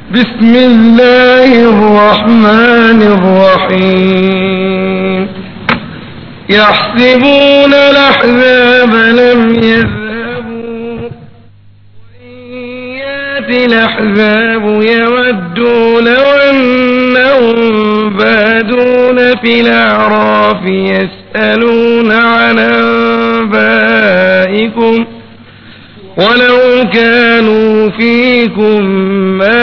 بسم الله الرحمن الرحيم يحسبون الأحزاب لم يذهبوا وإن يأتي الأحزاب يودوا لو أنهم بادون في الأعراف يسألون عن أنبائكم ولو كانوا فيكم ما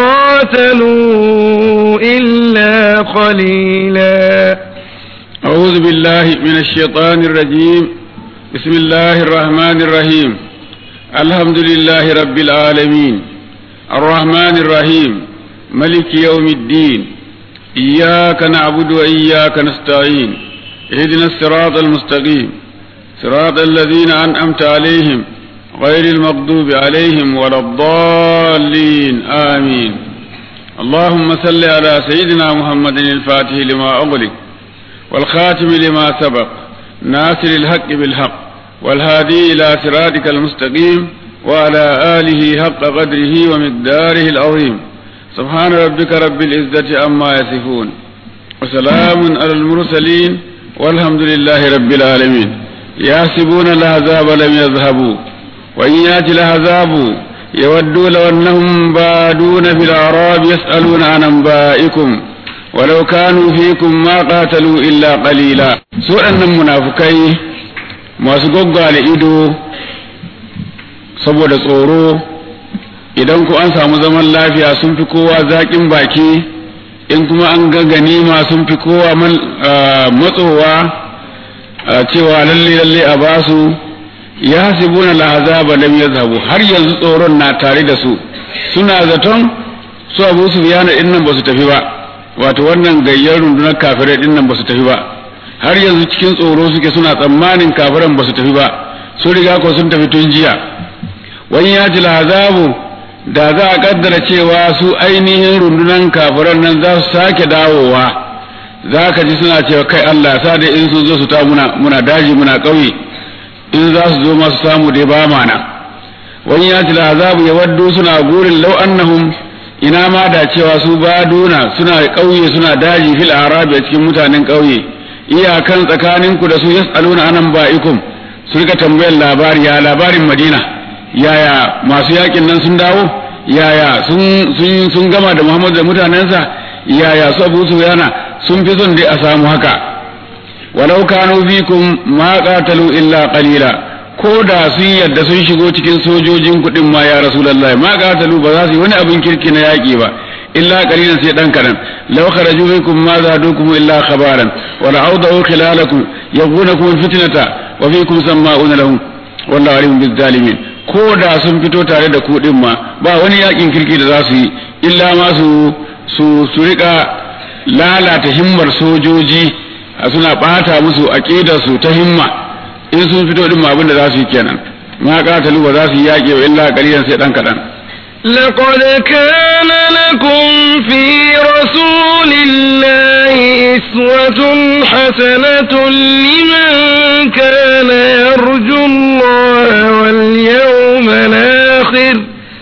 قاتلوا إلا قليلا. أعوذ بالله من الشيطان الرجيم. بسم الله الرحمن الرحيم. الحمد لله رب العالمين الرحمن الرحيم ملك يوم الدين إياك نعبد وإياك نستعين اهدنا الصراط المستقيم صراط الذين أنعمت عليهم غير المغضوب عليهم ولا الضالين آمين. اللهم صل على سيدنا محمد الفاتح لما أغلق والخاتم لما سبق ناصر الحق بالحق والهادي إلى صراطك المستقيم وعلى آله حق قدره ومقداره العظيم. سبحان ربك رب العزة عما يصفون وسلام على المرسلين والحمد لله رب العالمين. يحسبون الأحزاب لم يذهبوا وإن يأتي الأحزاب يودوا لو أنهم بادون في الأعراب يسألون عن أنبائكم ولو كانوا فيكم ما قاتلوا إلا قليلا. سورة المنافقين masu gwaggwale ido saboda tsoro idan ku an samu zaman lafiya sun fi kowa zaƙin baki in kuma an ga ganima sun fi kowa matsowa cewa lalle a basu. yahsibuna al-ahzaba lam yazhabu har yanzu tsoron na tare da su suna zaton su Abu Sufyan din nan basu tafi ba wato wannan gayyar rundunar kafirai din nan basu tafi ba har yanzu cikin tsoro suke suna tsammanin kafiran basu tafi ba su riga ko sun tafi tun jiya. wani ya ji al-ahzabu da za a kaddara cewa su ainihin rundunar kafiran nan za su sake dawowa za ka ji suna cewa kai Allah sa da in sun zo su ta muna daji muna ƙauye in za su zo masu samu dai ba mana. wani ya tila azabu ya waddu suna gurin lau annahum ina ma da cewa su baduna suna ƙauye suna daji fil arabi a cikin mutanen ƙauye iyakan tsakaninku da su yas'aluna anan ba'ikum su rika tambayar labari ya labarin Madina yaya masu yakin nan sun dawo yaya sun gama da Muhammad da mutanensa yaya su Abu Sufyana sun fi son dai a samu haka. walau kanu fikum ma qatalu illa qalila ko da sun yadda sun shigo cikin sojojin kudin ma ya rasulullahi ma qatalu ba za su yi wani abin kirki na yaki ba illa qalilan sai dan kadan law kharaju minkum ma zadukum illa khabaran wa la'awdu khilalakum yabghunakum fitnata wa fikum sama'una lahum wallahu alim bil zalimin. ko da sun fito tare da kudin ma ba wani yakin kirki da za su yi illa ma su rika lalata himmar sojoji suna bata musu aqidar su ta himma in sun fito din abin da za su yi kenan ma qatalu ba za su yi yaki illa qalilan sai dan kadan. لقد كان لكم في رسول الله أسوة حسنة لمن كان يرجو الله واليوم الآخر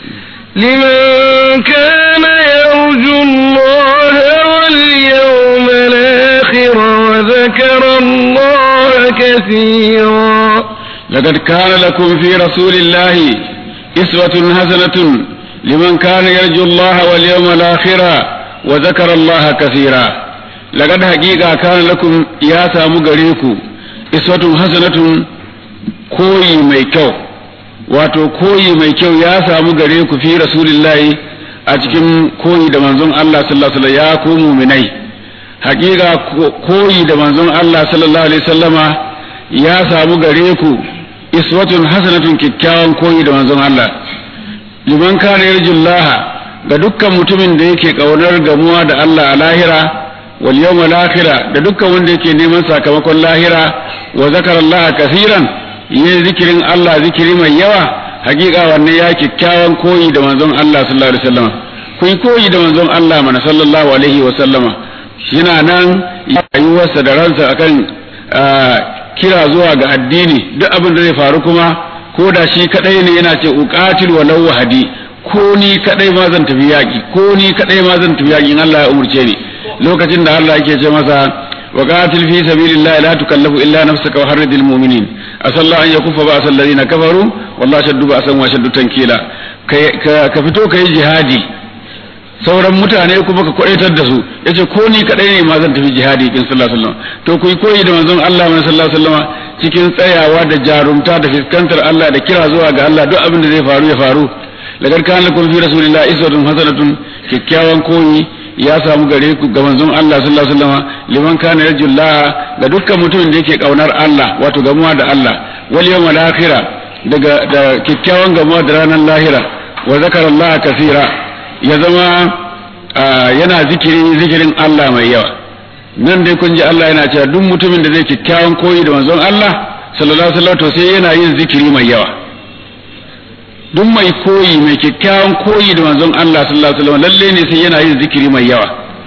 وذكر الله كثيرا. لقد كان لكم في رسول الله أسوة حسنة لمن كان يرجو الله واليوم الآخر وذكر الله كثيرا. لقد حقيقة كان لكم يا سامو غريكو أسوة حسنة koyi mai kyau wato koyi mai kyau ya samu gare ku fi rasulillahi a cikin koyi da manzon Allah sallallahu alaihi wasallam ya ku mu'minai hakika koyi da manzon Allah sallallahu alaihi wasallama ya samu gare ku iswatun hasanatun kikkiawan koyi da manzon Allah liman kana yarjullaha ga dukkan mutumin da yake kaunar gamuwa da Allah a lahira wal yawmal akhir da dukkan wanda yake neman sakamakon lahira wa zakarallaha kaseeran yin zikirin Allah zikiri mai yawa hakika wannan ya kikkiawan koyi da manzon Allah sallallahu alaihi wasallama kun koyi da manzon Allah mana sallallahu alaihi wasallama shina nan rayuwarsa da ransa akan kira zuwa ga addini duk abin da zai faru kuma ko da shi kadai ne yana ce uqatil walau wahdi ko ni kadai ma zan tafi yaki ko ni kadai ma zan tafi yaki in Allah ya umurce ni lokacin da Allah yake ce masa wa qatil fi sabilillahi la tukallafu illa nafsaka wa harridil mu'minin asallahu an yakuffa ba'sa alladhina kafaru wallahu shaddu ba'san wa shaddu tankila ka fito kai jihadi sauran mutane kuma ka kwadaitar da su yace ko ni kadai ne ma zan tafi jihadi kin sallallahu alaihi wasallam to ku koyi da manzon Allah sallallahu alaihi wasallam cikin tsayawa da jarumta da fiskantar Allah da kira zuwa ga Allah duk abin da zai faru ya faru lagar kana lakum fi rasulillahi iswatun hasanatun kikkiawan koyi ya samu gare ku ga manzon Allah sallallahu alaihi wasallam liman kana yarjullah da dukkan mutumin da yake kaunar Allah wato gamuwa da Allah wal yawmal akhir daga da kikkiawan gamuwa da ranar lahira wa zakara Allah kaseera ya zama yana zikirin Allah mai yawa nan dai kun ji Allah yana cewa duk mutumin da zai kikkiawan koyi da manzon Allah sallallahu alaihi wasallam to sai yana yin zikiri mai yawa duk mai koyi mai kikkiawan koyi da manzon Allah sallallahu alaihi wasallam lalle ne sai yana yin zikiri mai yawa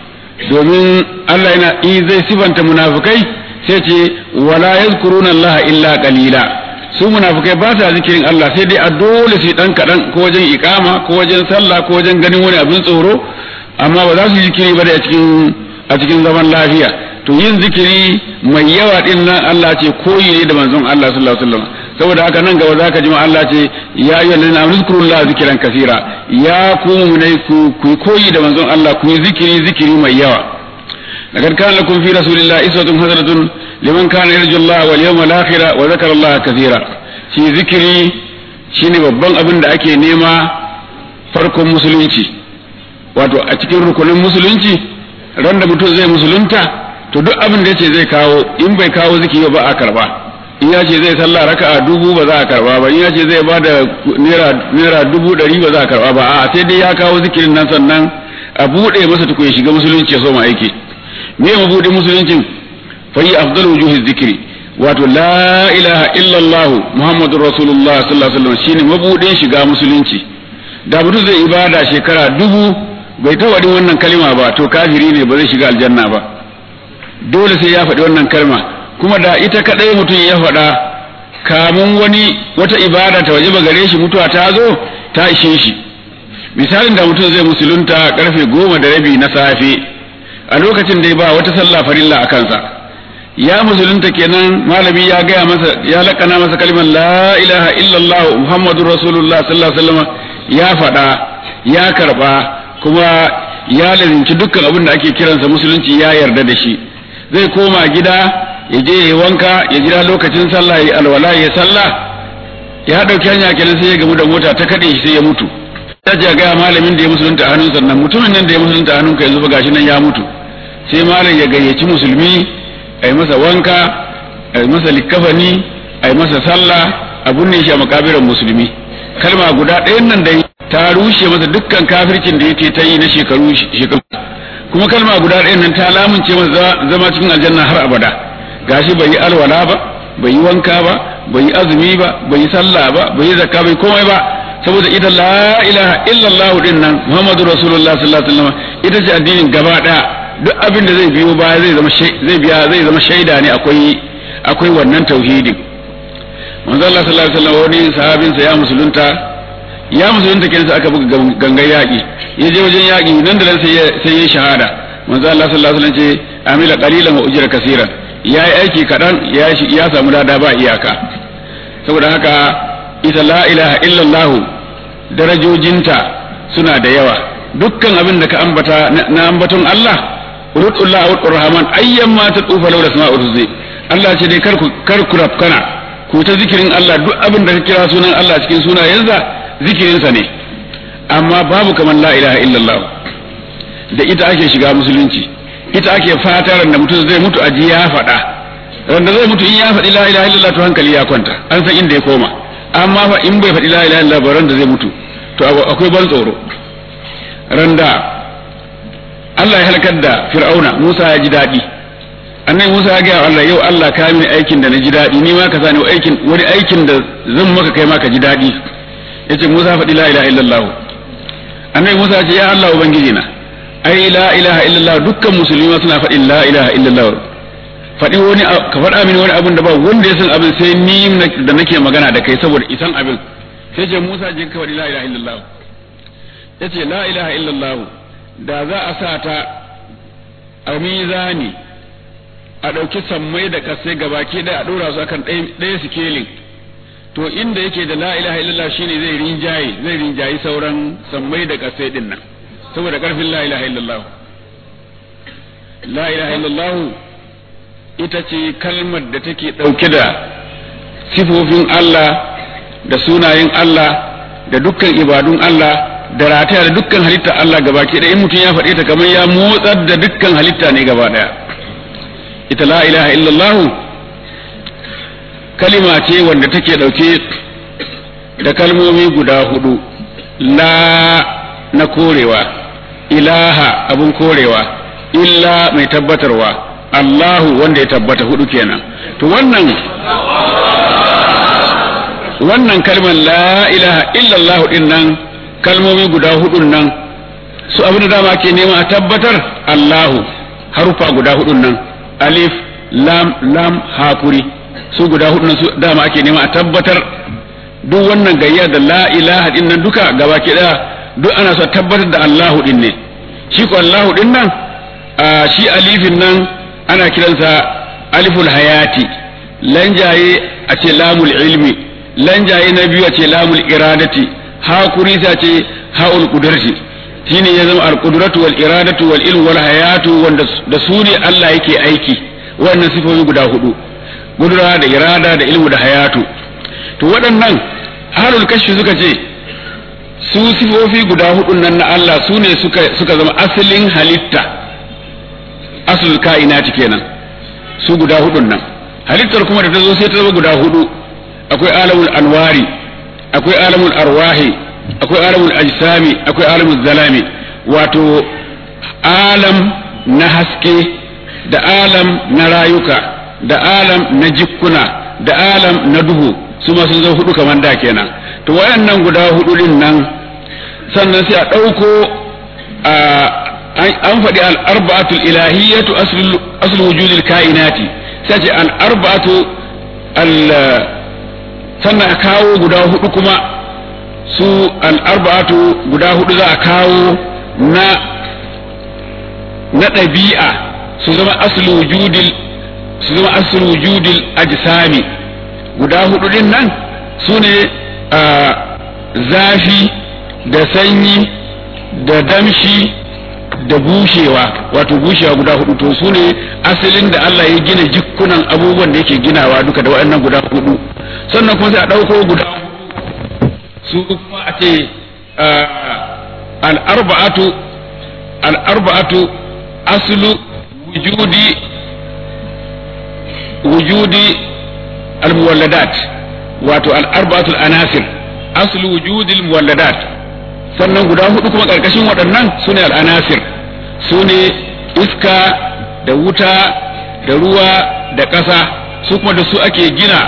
domin Allah yana zai sifanta munafikai sai ce wala yazkuruna Allah illa qalila su munafikai ba sa zikirin Allah sai dai a dole sai dan kadan ko wajen iqama ko wajen sallah ko wajen ganin wani abin tsoro amma ba za su zikiri ba da a cikin zaman lafiya to yin zikiri mai yawa din nan Allah ce koyi ne da manzon Allah sallallahu alaihi wasallam saboda haka nan gaba zaka ji ma Allah ce ya ayyuhal ladina amanu zkurullaha zikran kaseera ya ku mu'minai ku koyi da manzon Allah ku yi zikiri mai yawa laqad kana lakum fi rasulillahi iswatun hasanatun liman kana yarju Allah wal yawmal akhir wa zakara Allah kaseera shi zikiri shine babban abin da ake nema farkon musulunci wato a cikin rukunin musulunci ran da mutum zai musulunta to duk abin da yace zai kawo in bai kawo zikiri ba a karba in ya ce zai sallah raka'a 1000 ba za a karba ba in ya ce zai bada naira 100 ba za a karba ba a sai dai ya kawo zikirin nan sannan a bude masa tuku ya shiga musulunci ya so ma aiki me mu bude musuluncin fa yi afdalu wujuhi zikri wato la ilaha illa Allah muhammadur rasulullah sallallahu alaihi wasallam shine mabudin shiga musulunci da mutum zai ibada shekara 1000 bai ta wadin wannan kalma ba to kafiri ne ba zai shiga aljanna ba dole sai ya faɗi wannan kalma kuma da ita kadai mutum ya faɗa kamun wata ibada ta waje gare shi mutuwa ta zo ta ishe shi misalin da mutum zai musulunta karfe 10:30 na safe a lokacin da ba wata sallah farilla a kansa ya musulunta kenan malami ya gaya masa ya lakana masa kalmar la ilaha illallah muhammadur rasulullah sallallahu alaihi wasallam ya faɗa ya karba kuma ya lazinci dukkan abin da ake kiransa musulunci ya yarda da shi zai koma gida ya je ya wanka ya jira lokacin sallah ya alwala ya sallah ya dauki hanya kenan sai ya gamu da mota ta kade shi sai ya mutu ta ce ga malamin da ya musulunta a hannun sannan mutumin nan da ya musulunta a hannunka yanzu fa gashi nan ya mutu sai malam ya gayyaci musulmi ai masa wanka ai masa likafani ai masa sallah a binne shi a makabiran musulmi kalma guda ɗayan nan dai ta rushe masa dukkan kafircin da yake ta yi na shekaru kuma kalma guda ɗayan nan ta lamunce masa zama cikin aljanna har abada gashi bai yi alwala ba bai yi wanka ba bai yi azumi ba bai yi sallah ba bai yi zakka bai komai ba saboda ita la ilaha illallah din nan muhammadu rasulullah sallallahu alaihi wasallam ita ce addinin gaba daya duk abin da zai biyo baya zai zama shaida ne akwai wannan tauhidin manzo Allah sallallahu alaihi wasallam wani sahabin sa ya musulunta kenan sai aka buga gangan yaki ya je wajen yaki nan da nan sai ya shahada manzo Allah sallallahu alaihi wasallam ce amila qalilan wa ujra kaseeran yayi aiki kadan ya samu lada ba iyaka saboda haka ita la ilaha illallah darajojinta suna da yawa dukkan abin da ka ambata na ambaton Allah urudullah wa rahman ayyan ma tatufa law asma'u ruzi Allah ce dai kar ku rafkana ku ta zikirin Allah duk abin da ka kira sunan Allah cikin sunayensa zikirin sa ne amma babu kaman la ilaha illallah da ita ake shiga musulunci ita ake fataran da mutum zai mutu aji ya faɗa wanda zai mutu in ya faɗi la ilaha illallah to hankali ya kwanta an san inda ya koma amma fa in bai faɗi la ilaha illallah ba ran da zai mutu to akwai ban tsoro randa Allah ya halakar da Fir'auna Musa ya ji daɗi annabi Musa ya ga Allah yau Allah ka mini aikin da na ji daɗi ni ma ka sani wani aikin da zan maka kai ma ka ji daɗi yace Musa faɗi la ilaha illallah annabi Musa ya ce ya Allah ubangiji na ai la ilaha illallah dukkan musulmi suna faɗin la ilaha illallah faɗi wani ka faɗa mini wani abin da ba wanda ya san abin sai ni da nake magana da kai saboda isan abin sai ce Musa je ka faɗi la ilaha illallah yace la ilaha illallah da za a sa ta a mizani a ɗauki sammai da kasai gabaki da a ɗora su akan ɗaya sikelin to inda yake da la ilaha illallah shine zai rinjayi sauran sammai da kasai din nan saboda karfin la ilaha illallah. La ilaha illallah ita ce kalmar da take ɗauke da sifofin Allah da sunayen Allah da dukkan ibadun Allah da rataya da dukkan halitta Allah gabaki ɗaya in mutum ya faɗe ta kamar ya motsar da dukkan halitta ne gaba ɗaya. Ita la ilaha illallah kalima ce wanda take ɗauke da kalmomi guda hudu, la na korewa, ilaha abun korewa, illa mai tabbatarwa, Allahu wanda ya tabbata hudu kenan. To wannan kalmar la ilaha illallah din nan kalmomi guda hudun nan su abin da dama ke nema a tabbatar Allahu harufa guda hudun nan alif lam hakuri su guda hudun nan su dama ake nema a tabbatar duk wannan gayya da la ilaha din nan duka gaba ke da duk ana so tabbatar da Allahu din ne. Shi ko Allahu din nan shi alifin nan ana kiransa aliful hayati, lanjaye a ce lamul ilmi, lanjaye na biyu a ce lamul iradati, hakuri ta ce haul qudrati, shine ya zama al qudratu wal iradatu wal ilmu wal hayatu wanda da su ne Allah yake aiki. Wannan sifofi guda hudu, kudura da irada da ilmu da hayatu. To waɗannan halul kashfi suka ce su sifofi guda hudun nan na Allah su ne suka zama asalin halitta, aslul kainati kenan, su guda hudun nan. Halittar kuma da ta zo sai ta zama guda hudu, akwai alamul anwari, akwai alamul arwahi, akwai alamul ajsami, akwai alamul zalami, wato alam na haske da alam na rayuka da alam na jikkuna da alam na duhu, su ma sun zo hudu kamar da kenan. To wayannan guda hudu din nan sannan sai a ɗauko an faɗi al'arba'atul ilahiyyatu aslu wujudil kainati, sai ce al'arba'atu sannan a kawo guda hudu kuma su al'arba'atu guda hudu za a kawo na ɗabi'a su zama aslu wujudil ajsami. Guda hudu din nan su ne zafi da sanyi da damshi da bushewa, wato bushewa guda hudu. To su ne asalin da Allah ya gina jikunan abubuwan da yake ginawa duka da waɗannan guda hudu. Sannan kuma sai a ɗauko guda su kuma a ce al'arba'atu aslu wujudi al-muwalladat, wato al'arba'atu al-anasir aslu wujudi al-muwalladat. Sannan guda hudu kuma karkashin waɗannan sune al-anasir, sune iska da wuta da ruwa da ƙasa, su kuma da su ake gina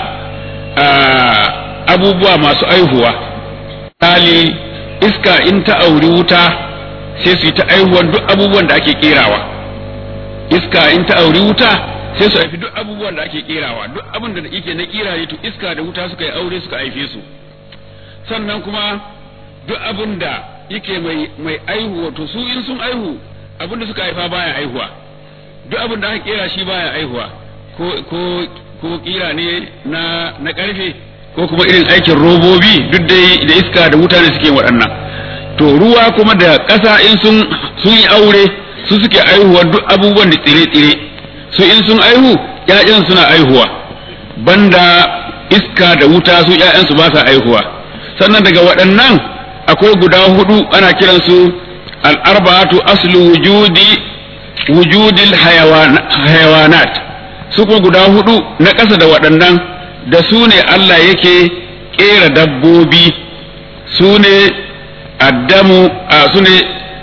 abubuwa masu aihuwa. Misali iska in ta auri wuta sai su yi ta aihuwan duk abubuwan da ake kerawa. Iska in ta auri wuta sai su haifi duk abubuwan da ake kerawa, duk abin da yake na kira ne to iska da wuta suka yi aure suka haife su. Sannan kuma duk abin da yake mai aihuwa to su in sun aihu abin da suka haifa baya aihuwa, duk abin da aka kera shi baya aihuwa, ko kira ne na karfe ko kuma irin aikin robobi, duk dai da iska da wuta ne suke waɗannan. To ruwa kuma da ƙasa in sun yi aure su suke aihuwa duk abubuwan da tsire-tsire, su in sun aihu ƴaƴan suna aihuwa, banda iska da wuta su ƴaƴansu ba sa aihuwa. Sannan daga waɗannan akwai guda hudu ana kiransu al'arba'atu aslu wujudil hayawanat, su kuma guda hudu na ƙasa da waɗannan da su ne Allah yake ƙera dabbobi, su ne addamu su ne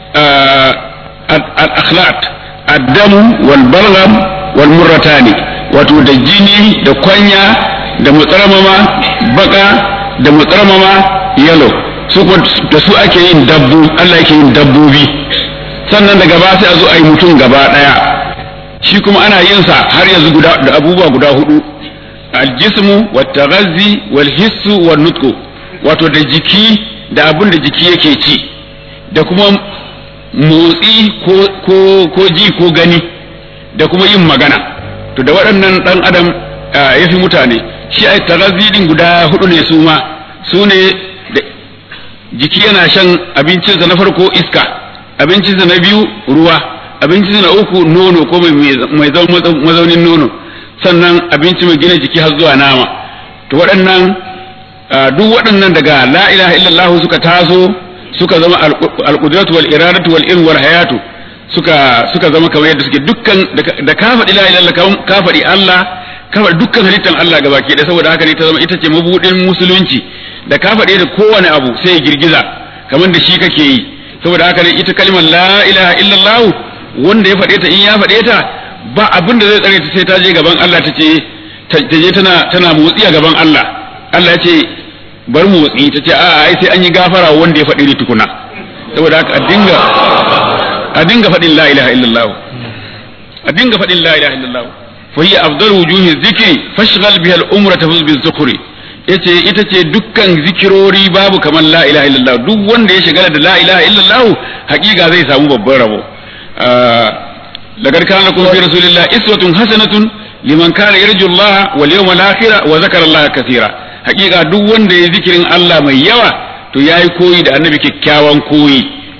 al-akhlaq addamu wal balgham wal murratani, wato da jini da kwanya da mutsaramama baka da mutsaramama yalo, su da su ake yin Allah yake yin dabbobi. Sannan daga ba sai a zo a yi mutum gaba daya, shi kuma ana yin sa har yanzu da abubuwa guda hudu, aljismu wat taghazzi wal hissu wan nutqu, wato da jiki da abin da jiki yake ci, da kuma motsi ko ji ko gani da kuma yin magana. To da waɗannan ɗan adam ya fi mutane. Shi ai tagazzi din guda hudu ne su ne jiki yana shan abincinsa na farko iska, abincinsa na biyu ruwa, abincinsa na uku nono ko mai mazaunin nono, sannan abinci mai gina jiki har zuwa nama. To waɗannan duk waɗannan daga la ilaha illallah suka taso suka zama alqudratu wal iradatu wal ilmu wal hayatu suka zama kamar yadda suke dukkan da ka faɗi la ilaha illallah ka faɗi Allah ka faɗi dukkan halittan Allah gabaki da saboda haka ne ta zama ita ce mabudin musulunci da ka faɗi da kowane abu sai ya girgiza kamar da shi kake yi saboda haka ne ita kalmar la ilaha illallah wanda ya faɗe ta in ya faɗe ta ba abin da zai tsare ta sai ta je gaban Allah ta je tana motsi a gaban Allah. Allah ya ce bar motsi ta ce a'a ai sai an yi gafara wanda ya faɗi ni tukuna saboda haka a dinga faɗin la ilaha illallah a dinga faɗin la ilaha illallah fa hiya afdal wujuhi dhikri fashghal biha al-umra tafuz bi-dhikri yace ita ce dukkan zikirori babu kamar la ilaha illallah duk wanda ya shigala da la ilaha illallah hakika zai samu babban rabo. laqad kana lakum fi rasulillahi iswatun hasanatun liman kana yarju Allah wal yawmal akhir wa zakara Allah kaseera. Hakika duk wanda ya zikirin Allah mai yawa to yayi koyi da annabi kyakkyawan koyi.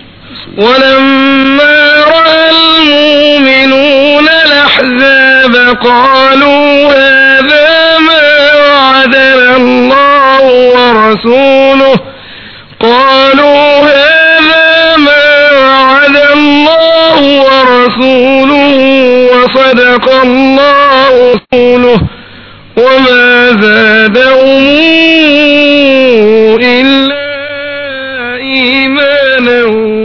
ولما رأى المؤمنون الأحزاب قالوا هذا ما وعدنا الله ورسوله وصدق الله ورسوله وما زادهم إلا إيمانا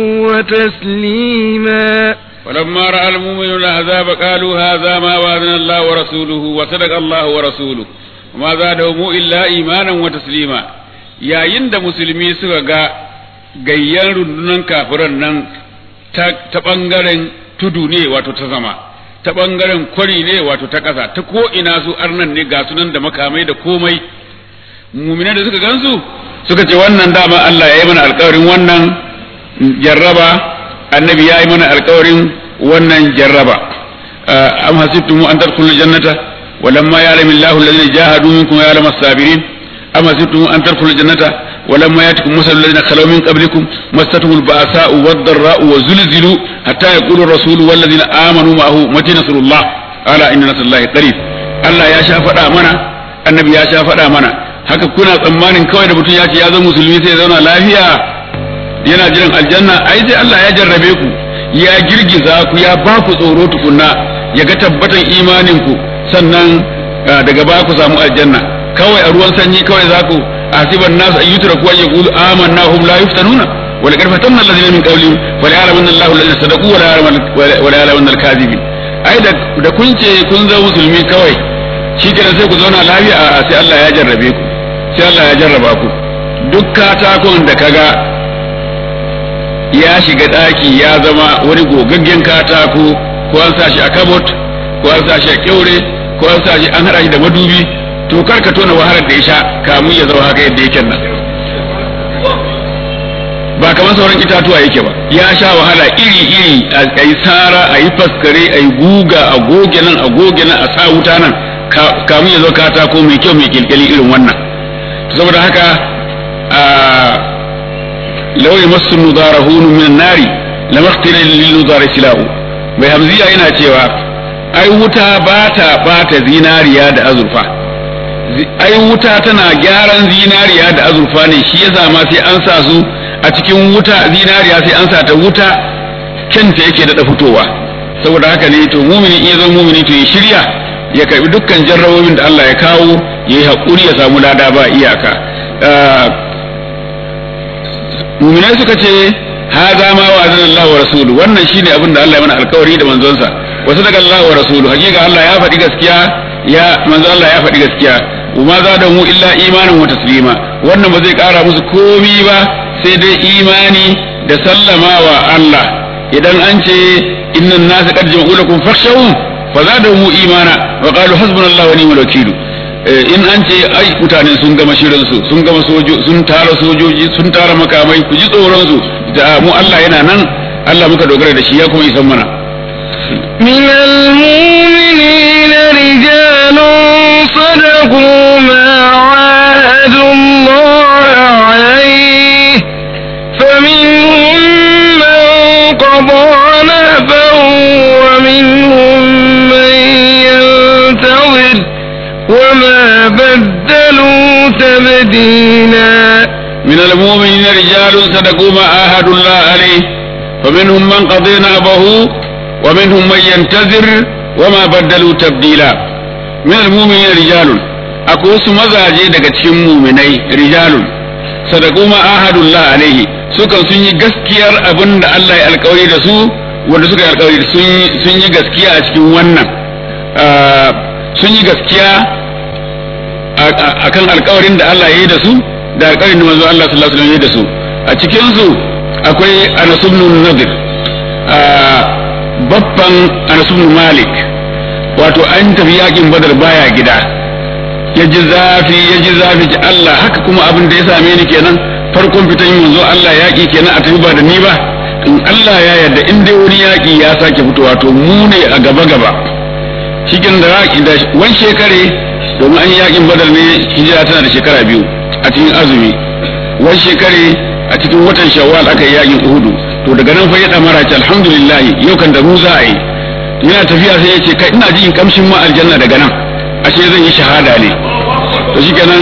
وتسليما. ولما رأى المؤمنون الأحزاب قالوا هذا ما وعدنا الله ورسوله وصدق الله ورسوله وما زادهم إلا إيمانا وتسليما. yayin da musulmi suka ga gayyan rundunan kafiran nan ta bangaren tudu ne wato ta sama ta bangaren kwari ne wato ta ƙasa ta ko ina su arnan ne ga sunan da makamai da komai mu'minan da suka gansu suka ce wannan dama Allah ya yi mana alƙawarin wannan jarraba annabi ya yi mana alƙawarin wannan jarraba am hasibtum an tadkhulul jannata walamma ya'lamu Allahu alladhina jahadu minkum wa ya'lamu as-sabirin am hasibtum an tadkhulul jannata ولما يأتكم مثل الذين خلوا من قبلكم مستهم البأساء والضراء وزلزلوا حتى يقول الرسول والذين آمنوا معه متى نصر الله ألا إن نصر الله قريب. Allah ya sha faɗa mana annabi ya sha faɗa mana haka kuna tsammanin kawai da mutum ya ce ya zama musulmi sai ya zauna lafiya yana jiran aljanna ai sai Allah ya jarrabe ku ya girgiza ku ya ba ku tsoro tukunna ya ga tabbatan imanin ku sannan daga ba ku samu aljanna kawai a ruwan sanyi kawai za ku أحسب الناس أن يتركوا أن يقولوا آمنا وهم لا يفتنون ولقد فتنا الذين من قبلهم وليعلمن الله الذين صدقوا وليعلمن الكاذبين. أي da kun ce kun zama musulmi kawai shi kenan sai ku zauna lafiya sai Allah ya jarrabe ku sai Allah ya jarraba ku duk katakon da kaga ya shiga daki ya zama wani gogaggen katako ko an sa shi a kabot ko an sa shi a kyaure ko an sa shi an hada shi da madubi to kar ka tona wahalar da ya sha kamun ya zama haka yadda yake nan ba kamar sauran itatuwa yake ba ya sha wahala iri a yi tsara a yi faskare a yi guga a goge nan a goge nan a sa wuta nan kamun ya zo katako mai kyau mai kilkili irin wannan saboda haka launi masu nudara hunu min nari lamaktirin lil nudara silahu mai hamziya yana cewa ai wuta ba ta zinariya da azurfa ai wuta tana gyaran zinariya da azurfa ne shi yasa ma sai an sa su a cikin wuta zinariya sai an sa ta wuta kenta yake da fitowa saboda haka ne to mumini in zan mumini to ya shirya ya karbi dukkan jarrabobin da Allah ya kawo yayi hakuri ya samu lada ba iyaka muminai suka ce hadha ma wa'adana Allah wa rasuluhu wannan shine abin da Allah ya mana alkawari da manzonsa wa sadaqa Allah wa rasuluhu hakika Allah ya faɗi gaskiya ya manzo Allah ya faɗi gaskiya وما زادهم إلا إيمانا وتسليما wannan ba zai ƙara musu komi ba sai dai imani da sallama wa Allah idan an ce innan nas qad jama'u lakum fakhshawhum fazadahum imana wa qalu hasbunallahu wa ni'mal wakeel in an ce ai mutane sun gama shirin su sun gama sun tara sojoji sun tara makamai ku ji tsoron su da mu Allah yana nan Allah muka dogara da shi ya kuma isan mana من المؤمنين رجال صدقوا ما عاهدوا الله عليه فمنهم من قضى نهبه ومنهم من ينتظر وما بدلوا تبديلا من المؤمنين رجال صدقوا ما عاهدوا الله عليه فمنهم من قضى نهبه ومنهم من ينتظر وما بدلوا تبديلا من المؤمنين رجال akwai wasu mazaje daga cikin muminai rijalun sadaku ma ahadullah alaihi sukan sun yi gaskiyar abin da Allah ya alkawari da su wanda suka yi alkawari sun yi gaskiya a cikin wannan sun yi gaskiya akan alkawarin da Allah ya yi da su da alkawarin da manzo Allah sallallahu alaihi wasallam ya yi da su a cikin su akwai Anas ibn Nadir babban Anas ibn Malik wato an tafi yakin Badar baya gida ya ji zafi ji Allah haka kuma abin da ya same ni kenan farkon fitan manzo Allah yaki kenan a tafi ba da ni ba in Allah ya yarda in dai wani yaki ya sake fitowa to mu ne a gaba cikin da yaki da wani shekare domin an yakin Badar ne hijira tana da shekara 2 a cikin azumi wani shekare a cikin watan Shawwal aka yi yakin Uhud to daga nan fa ya damara ce alhamdulillah yau kan da mu za a yi yana tafiya sai ya ce kai ina jin kamshin ma aljanna daga nan ashe zan yi shahada ne to shikenan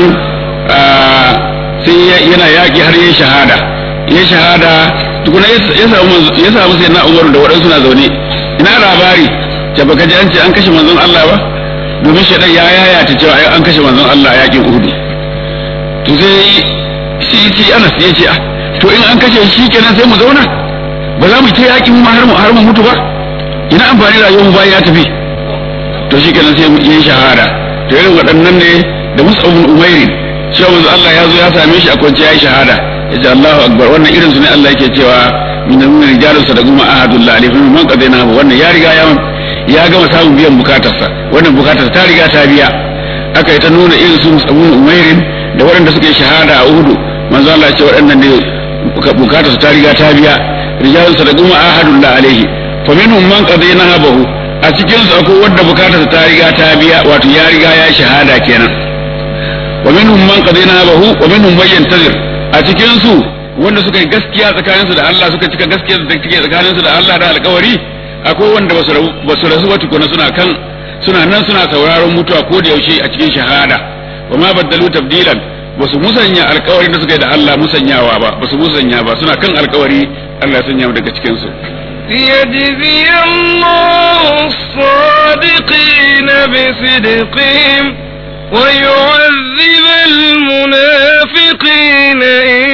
sai yana yaki har yayi shahada tukuna ya samu sai na Umaru da waɗansu na zaune ina labari ce baka ji an ce an kashe manzon Allah ba domin shaidan ya yaya ta cewa an kashe manzon Allah a yakin Uhud to sai shi Anas ya ce to in an kashe shi kenan sai mu zauna ba za mu ta yakin mu har mu mutu ba ina amfani rayuwar mu bayan ya tafi to shi kenan sai mu yi shahada to irin waɗannan ne da Mus'ab ibn Umair cewa manzo Allah ya zo ya same shi a kwance ya yi shahada ya ce Allahu akbar wannan irin su ne Allah yake cewa min al-mu'minin rijalun sadaqu ma ahadullah alaihi man qadayna wannan ya riga ya gama samun biyan bukatarsa wannan bukatarsa ta riga ta biya aka yi ta nuna irin su Mus'ab ibn Umair da waɗanda suka yi shahada a Uhud manzo Allah ya ce waɗannan ne bukatarsa ta riga ta biya rijalun sadaqu ma ahadullah alaihi fa minhum man qadayna habahu a cikin su akwai wanda bukatarsa ta riga ta biya wato ya riga ya shahada kenan wa minhum man qadayna habahu wa minhum man yantazir a cikin su wanda suka yi gaskiya tsakaninsu da Allah suka cika gaskiyar da take tsakaninsu da Allah da alƙawari akwai wanda ba su rasu ba tukuna suna nan suna sauraron mutuwa ko da yaushe a cikin shahada wa ma baddalu tabdilan ba su musanya alƙawarin da suka yi da Allah musanyawa ba su musanya ba suna kan alƙawari Allah ya sanya mu daga cikin su ليجزي الله الصادقين بصدقهم ويعذب المنافقين إن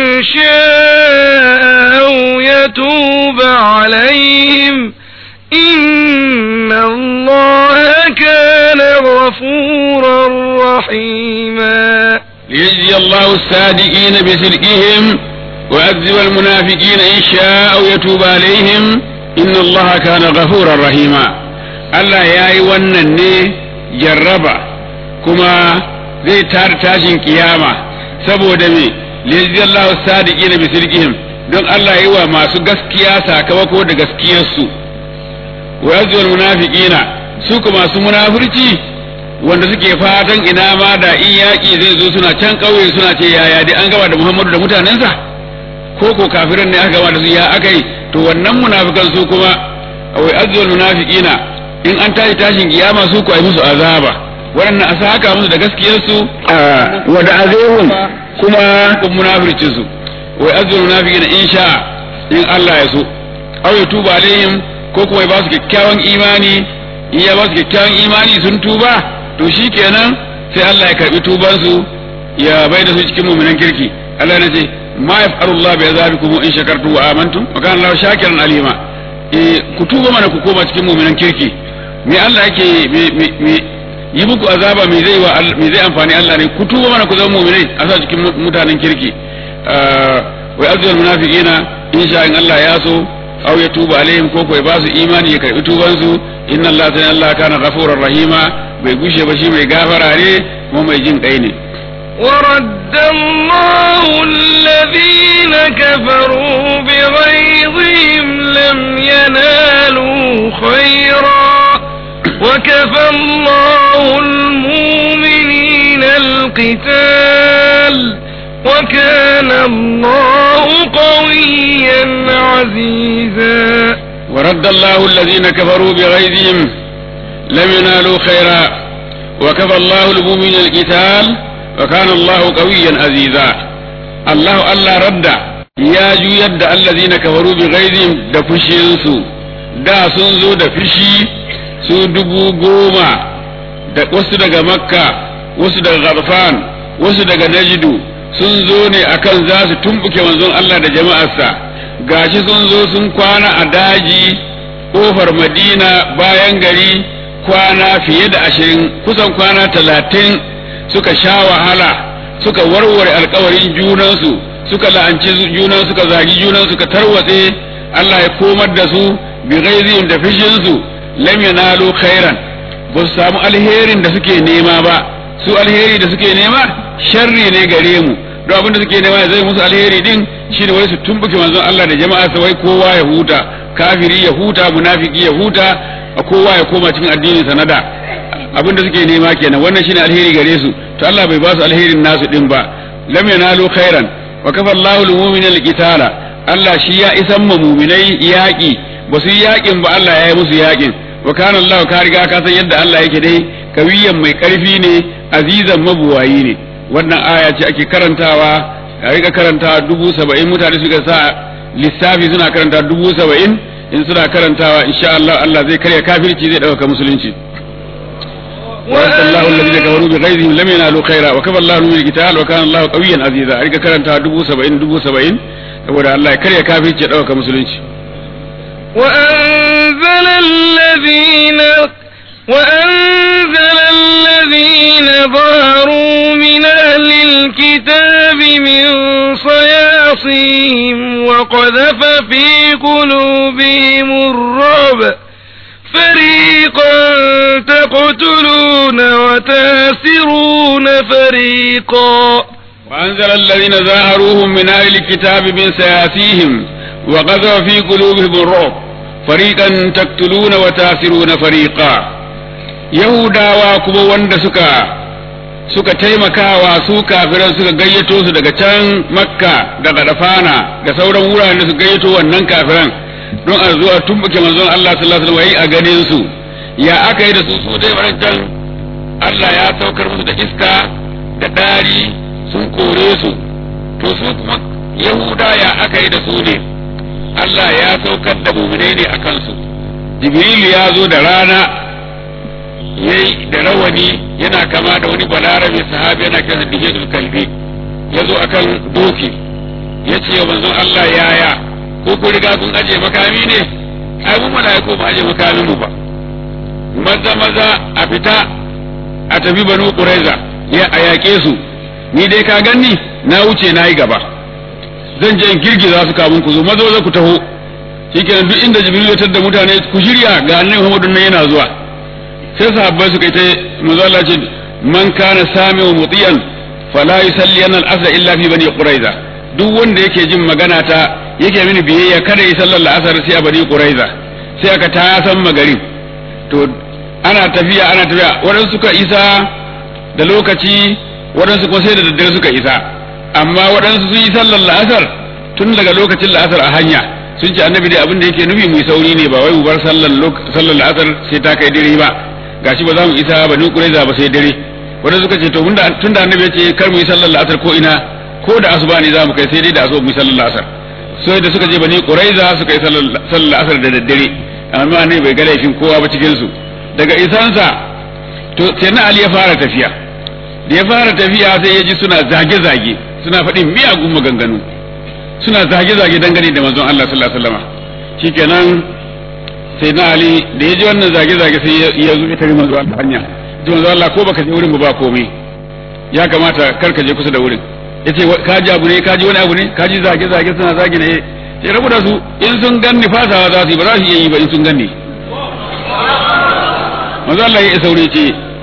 شاء أو يتوب عليهم إن الله كان غفورا رحيما ليجزي الله الصادقين بصدقهم ويعذب المنافقين إن شاء أو يتوب عليهم إن الله كان غفورا رحيما الله ياي wannan ne jarraba kuma zai tashin kiyama saboda me liyajzi Allahu sadiqina bi sirqihim don Allah yi wa masu gaskiya sakamako da gaskiyarsu wa yazul munafiqina su kuma masu munafurci wanda suke fatan ina ma da in yaki zai zo suna can kauye suna ce yaya dai an gaba da Muhammadu da mutanensa ko kafiran ne aka gaba da su ya akai to wannan munafikan su kuma wa yazul munafiqina in an tashin kiyama su ko ai musu azaba waɗannan a saka musu da gaskiyarsu wa da azihun kuma munafircin su wai azul munafiqina insha in Allah ya so aw ya tuba alaihim ko kuma ya ba su kyakkyawan imani in ya ba su kyakkyawan imani sun tuba to shikenan sai Allah ya karbi tuban su ya bai da su cikin mu'minan kirki Allah ya ce ma yaf'alu Allah bi azabikum in shakartum wa amantum wa kana Allah shakiran alima ku tuba mana ku koma cikin mu'minan kirki me Allah yake me yi muku azaba me zai amfani Allah ne ku tuba mana ku zama mu'minai a sa cikin mutanen kirki wa azwal munafiqina in sha in Allah ya so aw ya tuba alaihim ko ko ya ba su imani ya karbi tuban su inna Allah kana ghafurur rahima bai gushe ba shi mai gafara ne kuma mai jin kai ne. ورد الله الذين كفروا بغيظهم لم ينالوا خيرا وكفى الله المؤمنين القتال وكان الله قويا عزيزا. ورد الله الذين كفروا بغيظهم لم ينالوا خيرا وكفى الله المؤمنين القتال وكان الله قويا عزيزا. الله رد يا يد الذين كفروا بغيظهم da fushinsu da sun zo da fushi su 10,000 da wasu daga Makka wasu daga Gharfan wasu daga Najdu sun zo ne akan za su tumbuke manzon Allah da jama'arsa gashi sun zo sun kwana a daji kofar Madina bayan gari kwana fiye da 20 kusan kwana 30 suka sha wahala suka warware alkawarin junansu suka la'anci junan suka zagi junan suka tarwatse Allah ya komar da su bi ghaizihim da fishinsu lam yanalu khairan ba su samu alherin da suke nema ba su alheri da suke nema sharri ne gare mu don abin da suke nema zai musu alheri din shine wai su tumbuke manzon Allah da jama'a sa wai kowa ya huta kafiri ya huta munafiki ya huta kowa ya koma cikin addinin sanada abin da suke nema kenan wannan shine alheri gare su to Allah bai ba su alherin nasu din ba lam yanalu khairan wa kafa Allahu lil mu'minina al-qitala Allah shi ya isan ma mu'minai yaki ba su yi yakin ba Allah ya yi musu yakin wa kana Allah ka riga ka san yadda Allah yake dai kawiyan mai karfi ne azizan mabuwayi ne wannan aya ce ake karantawa a riga karantawa 70,000 mutane suka sa lissafi suna karanta 70,000 in suna karantawa insha Allah Allah zai karya kafirci zai dauka musulunci. ورد الله الذين كفروا بغيظهم لم ينالوا خيرا وكفى الله من القتال وكان الله قويا عزيزا اريك كرنتا 70,000 saboda Allah ya karya kafirci ya dauka musulunci. وأنزل الذين ظهروا من أهل الكتاب من صياصيهم وقذف في قلوبهم الرعب فريقا تقتلون وتاسرون فريقا. وأنزل الذين ظاهروهم من أهل الكتاب من سياسيهم وقذف في قلوبهم الرعب فريقا تقتلون وتاسرون فريقا. يهودا وكما وند suka taimakawa su kafiran suka gayyato su daga can Makka da Gadafana da sauran wuraren da su gayyato wannan kafiran don a zuwa tumbuke manzon Allah sallallahu alaihi wasallam a ganin su ya aka yi da su dai wajen Allah ya saukar musu da iska da dari sun kore su to su kuma Yahuda ya aka yi da su ne Allah ya saukar da mu'minai ne akan su Jibril ya zo da rana yayi da rawani yana kama da wani balarabe sahabi yana kiransa Dihyatul Kalbi ya zo akan doki ya ce wa manzon Allah yaya ko ku riga kun aje makami ne ai mun malaiku ba aje makamin mu ba maza a fita a tafi Banu Quraiza ya ayake su ni dai ka ganni na wuce nayi gaba zan je in girgiza su kamun ku zo maza ku taho shikenan duk inda Jibril ya tada mutane ku shirya ga Annabi Muhammadu nan yana zuwa sai sahabbai suka yi ta manzo Allah ce man kana sami'u mutiyan fala yusalli al-asr illa fi Bani Quraiza duk wanda yake jin magana ta yake mini biyayya kada yi sallar la'asar sai a Bani Quraiza sai aka ta san magarin to ana tafiya waɗansu suka isa da lokaci waɗansu kuma sai da daddare suka isa amma waɗansu sun yi sallar la'asar tun daga lokacin la'asar a hanya sun ce annabi dai abin da yake nufi mu yi sauri ne ba wai mu bar sallar la'asar sai ta kai dare ba gashi ba za mu isa Bani Quraiza ba sai dare waɗansu suka ce to tunda annabi ya ce kar mu yi sallar la'asar ko ina ko da asuba ne za mu kai sai dai da asuba mu yi sallar la'asar sai da suka je Bani Quraiza suka yi sallar asar da daddare amma ne bai ga laifin kowa ba cikin su daga isansa to sai na Ali ya fara tafiya da ya fara tafiya sai ya ji suna zage-zage suna faɗin miyagun maganganu suna zage-zage dangane da manzon Allah sallallahu alaihi wasallam shikenan sai na Ali da ya ji wannan zage-zage sai ya zo ita manzon Allah hanya ji manzon Allah ko baka je wurin ba komai ya kamata kar ka je kusa da wurin yace ka ji abu ne ka ji wani abu ne ka ji zage-zage suna zage ne sai rabu da su in sun ganni fasawa za su yi ba za su iya yi ba in sun ganni manzo Allah ya saurayi ce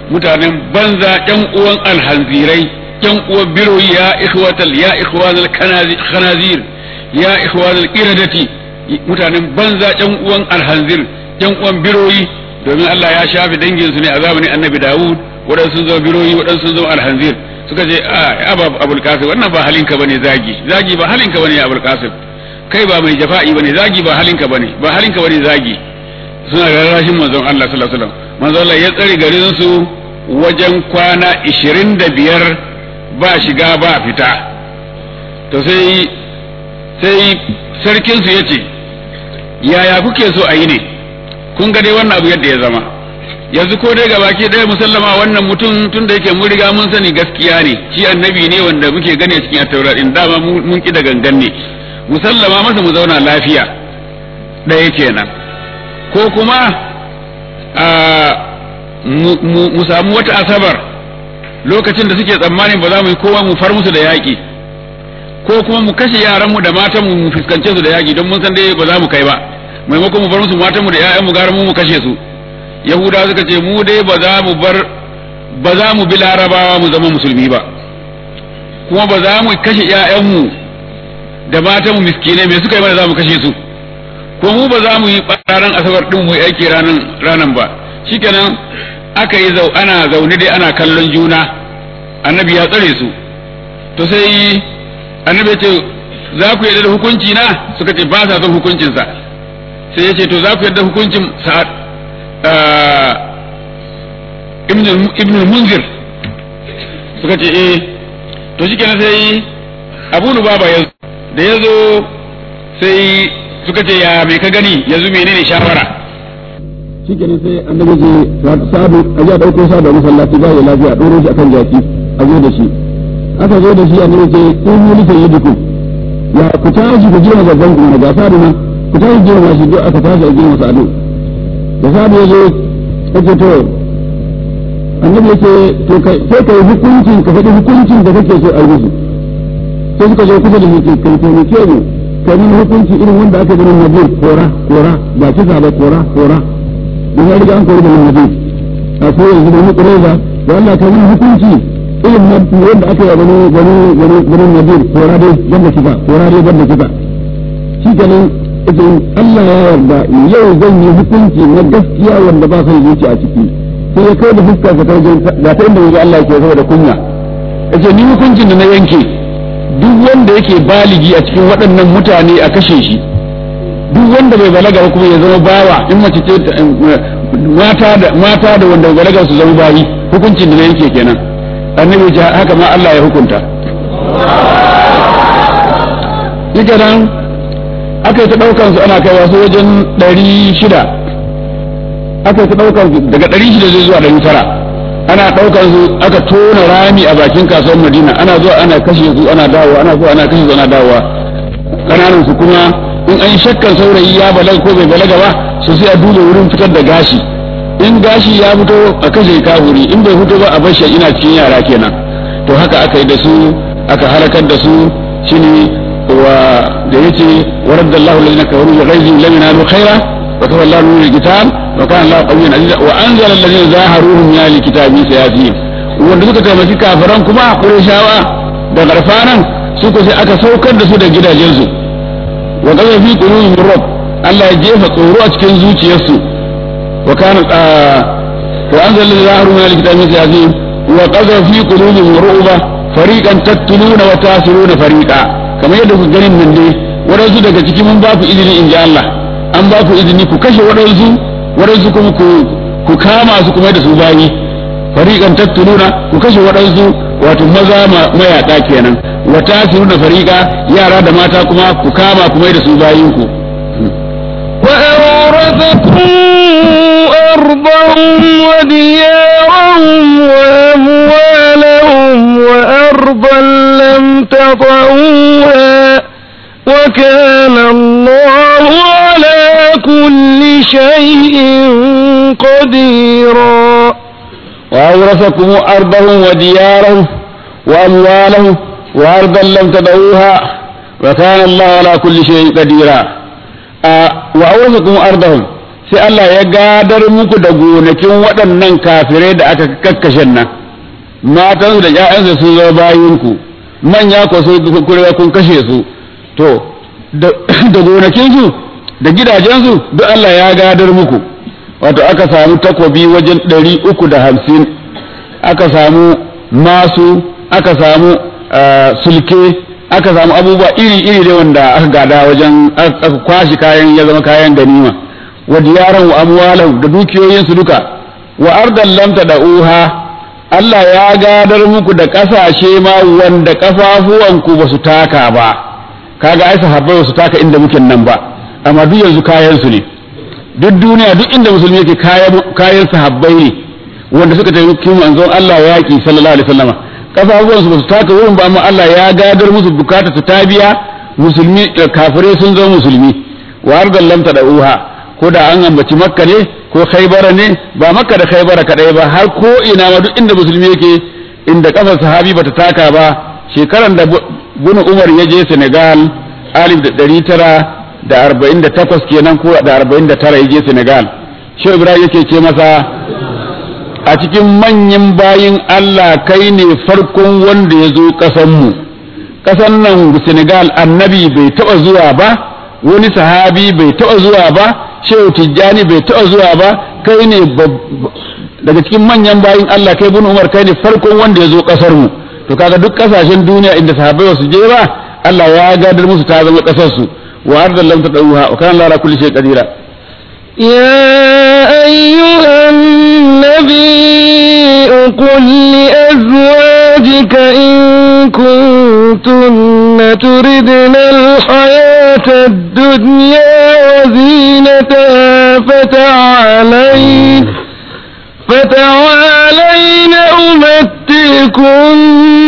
mutanen banza ƴan uwan alhanzirai ƴan uwan biroyi ya ikhwanal khanazir ya ikhwanal qiradati mutanen banza ƴan uwan alhanzir ƴan uwan biroyi domin Allah ya shafi dangin su ne a zamanin Annabi Dawud waɗansu sun zama biroyi waɗansu sun zama alhanzir suka ce Abul Qasim wannan ba halinka bane zagi ba halinka bane Abul Qasim kai ba mai jafa'i bane zagi ba halinka bane zagi suna rarrashin manzon Allah sallallahu alaihi wasallam manzon Allah ya tsare garin su wajen kwana 25 ba shiga ba fita to sai sarkin su yace yaya kuke so a yi ne kun ga dai wannan abu yadda ya zama yanzu ko dai gabaki ɗaya musallama wannan mutum tun da yake mun riga mun sani gaskiya ne shi annabi ne wanda muke gane cikin at-taurat din dama mun ki da gangan ne musallama masa mu zauna lafiya ɗaya kenan ko kuma mu samu wata asabar lokacin da suke tsammanin ba za mu yi kowa mu far musu da yaƙi ko kuma mu kashe yaranmu da matanmu mu fuskance su da yaƙi don mun san dai ba za mu kai ba maimakon mu bar musu matanmu da ƴaƴanmu gara mu kashe su yahuda suka ce mu dai ba za mu bi larabawa mu zama musulmi ba kuma ba za mu kashe ƴaƴanmu da matanmu miskinai me suka yi mana za mu kashe su ko mu ba za mu yi ranar asabar din mu yi aiki ranan ba shikenan aka yi ana zaune dai ana kallon juna annabi ya tsare su to sai annabi ya ce za ku yarda da hukunci na suka ce ba sa son hukuncinsa sai ya ce to za ku yarda hukuncin sa'ad ibn munzir suka ce to shikenan sai abu lubaba da ya zo sai suka ce ya me ka gani yanzu menene shawara shikenan sai annabi ce sabu a ja dauko sa da masallaci ba ya lafiya doro shi akan jaki a zo da shi aka zo da shi annabi ce kun yi nufin yi duku ya ku tashi ku jira gaban ku ga sabu ma ku tashi jira shi do aka tashi a jira sa'adu da sabu ya zo kace to annabi ya ce to kai sai kai hukuncin ka faɗi hukuncin da kake so a yi musu sai suka zo kusa da shi kai to ne ke ne kamin hukunci irin wanda aka ganin nabi kora ba kisa ba kora da ya riga an kori da nabi a ko yanzu da muku reza da Allah kamin hukunci irin wanda aka yi ganin nabi kora dai banda kisa shi kenan idan Allah ya yarda yau zan yi hukunci na gaskiya wanda ba son zuciya a ciki sai ya kai da fuskar sa ta wajen ga ta inda yanzu Allah ke saboda kunya yace ni hukuncin da na yanke duk wanda yake baligi a cikin waɗannan mutane a kashe shi duk wanda bai balaga ba kuma ya zama bawa in mace ce mata da wanda balaga su zama bayi hukuncin da yake kenan annabi ja haka ma Allah ya hukunta yake nan aka yi ta ɗaukan su ana kai wasu wajen 600 aka yi ta ɗaukan su daga 600 zai zuwa 900 ana ɗaukar su aka tona rami a bakin kasuwar Madina ana zuwa ana kashe su ana dawowa ana zuwa ana kashe su ana dawowa kananan su kuma in an shakkan saurayi ya balaga ko bai balaga ba su sai a duba wurin fitar da gashi in gashi ya fito a kashe kafuri in bai fito ba a bar shi ina cikin yara kenan to haka aka yi da su aka halakar da su shine wa da yace waraddallahu alladhina kafaru bi ghaizihim lam yanalu khaira wa tawallahu lil qital وكان الله قويا عزيزا وانزل الذين ظاهروهم من الكتاب سياسيين wanda suka taimaki kafiran kuma Qurayshawa da garfanan su ko sai aka saukar da su da gidajensu wa qala fi qulubihim rabb Allah ya jefa tsoro a cikin zuciyarsu wa kana wa anzal alladhina ظاهروهم من الكتاب سياسيين wa qala fi qulubihim ru'ba fariqan taqtuluna wa tasiruna fariqa kamar yadda ku ganin nan dai wadansu daga cikin mun ba ku izini in ji Allah an ba ku izini ku kashe waɗansu kuma ku kama su kuma da su bayi fariqan tattuluna ku kashe waɗansu wato maza mayaƙa kenan wa tasiruna fariqa yara da mata kuma ku kama kuma da su bayin ku wa awrathakum ardahum wa diyarahum wa amwalahum wa ardan lam tatawuha wa kana Allahu ala كل شيء قديرا وأورثكم أرضهم وديارهم وأموالهم وأرضا لم تدعوها وكان الله على كل شيء قديرا وأورثكم أرضهم sai Allah ya gadar muku da gonakin waɗannan kafirai da aka kakkashe nan matansu da ƴaƴansu sun zama bayinku manya ko sun kurewa kun kashe su to da gonakinsu da gidajensu duk Allah ya gadar muku wato aka samu takobi wajen 350 aka samu masu aka samu sulke aka samu abubuwa iri-iri da wanda aka gada wajen aka kwashi kayan ya zama kayan ganima wa diyaran wa amwalan da dukiyoyinsu duka wa ardan lam tad'uha Allah ya gadar muku da kasashe ma wanda kafafuwanku ba su taka ba kaga ai sahabbai ba su taka inda muke nan ba amma duk yanzu kayan su ne duk duniya duk inda musulmi yake kayan sahabbai ne wanda suka tafi manzon Allah yaki sallallahu alaihi wasallama kafafuwansu ba su taka wurin ba amma Allah ya gadar musu bukata su tabiya musulmi kafirai sun zama musulmi wa ardan lam tad'uha ko da an ambaci makka ne ko khaybara ne ba makka da khaybara kadai ba har ko ina ma duk inda musulmi yake inda kafar sahabi bata taka ba shekaran da bunu umar ya je Senegal 1948 kenan ko da 49 ya je Senegal shi Ibrahim yake ce masa a cikin manyan bayin Allah kai ne farkon wanda ya zo ƙasanmu ƙasan nan Senegal annabi bai taɓa zuwa ba wani sahabi bai taɓa zuwa ba shehu tijjani bai taɓa zuwa ba kai ne daga cikin manyan bayin Allah kai bin Umar kai ne farkon wanda ya zo ƙasarmu to kaga duk ƙasashen duniya inda sahabbai su je ba Allah ya gadar musu ta zama ƙasarsu wa ardan lam tadawha wa kana Allah ala kulli shay'in qadira يا أيها النبي قل لأزواجك إن كنتن تردن الحياة الدنيا وزينتها فتعالين أمتعكن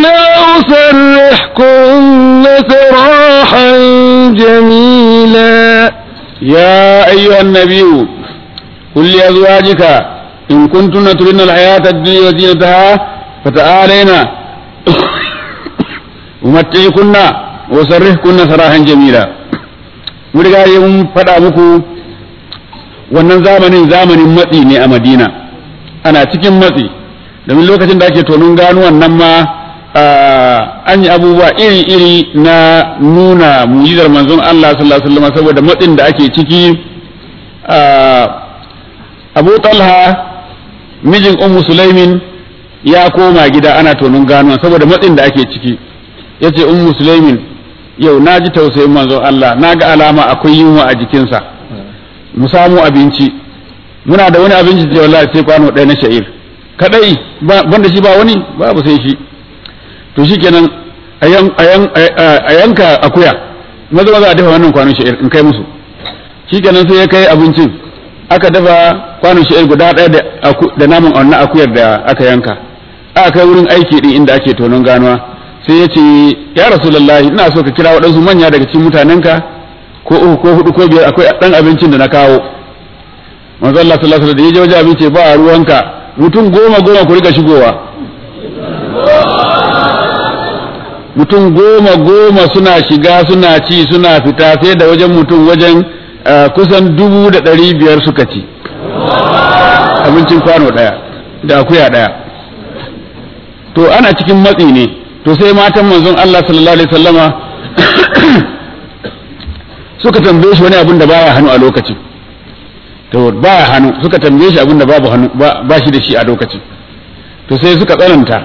وأسرحكن سراحا جميلا يا أيها النبي قل لأزواجك إن كنتن تردن الحياة الدنيا وزينتها فتعالينا أمتعكن وأسرحكن سراحا جميلا ولغا يوم فدا muku wannan zamanin matsi ne a Madina ana cikin matsi domin lokacin da ake tonon ganuwan nan ma an yi abubuwa iri-iri na nuna mujizar manzon Allah sallallahu alaihi wasallam saboda matsin da ake ciki Abu Talha mijin Ummu Sulaimin ya koma gida ana tonon ganuwa saboda matsin da ake ciki yace Ummu Sulaimin yau naji tausayin manzon Allah naga alama akwai yunwa a jikinsa mu samu abinci muna da wani abinci sai wallahi sai kwano ɗaya na sha'ir kadai banda shi ba wani babu sai shi to shikenan a yanka akuya maza a dafa wannan kwanon sha'ir in kai musu shikenan sai ya kai abincin aka dafa kwanon sha'ir guda ɗaya da naman wannan akuyar da aka yanka aka kai wurin aiki din inda ake tonon ganuwa sai ya ce ya rasulullahi ina so ka kira waɗansu manya daga cikin mutanenka ko uku ko hudu ko biyar akwai ɗan abincin da na kawo manzo Allah sallallahu alaihi wasallam da ya je wajen abinci ba ruwanka mutum goma ku riga shigowa mutum goma suna shiga suna ci suna fita sai da wajen mutum wajen kusan 500 suka ci abincin kwano daya da akuya daya to ana cikin matsi ne to sai matan manzon Allah sallallahu alaihi wasallama suka tambaye shi wani abin da baya hannu a lokacin to baya hannu suka tambaye shi abin da babu hannu ba shi da shi a lokacin to sai suka tsananta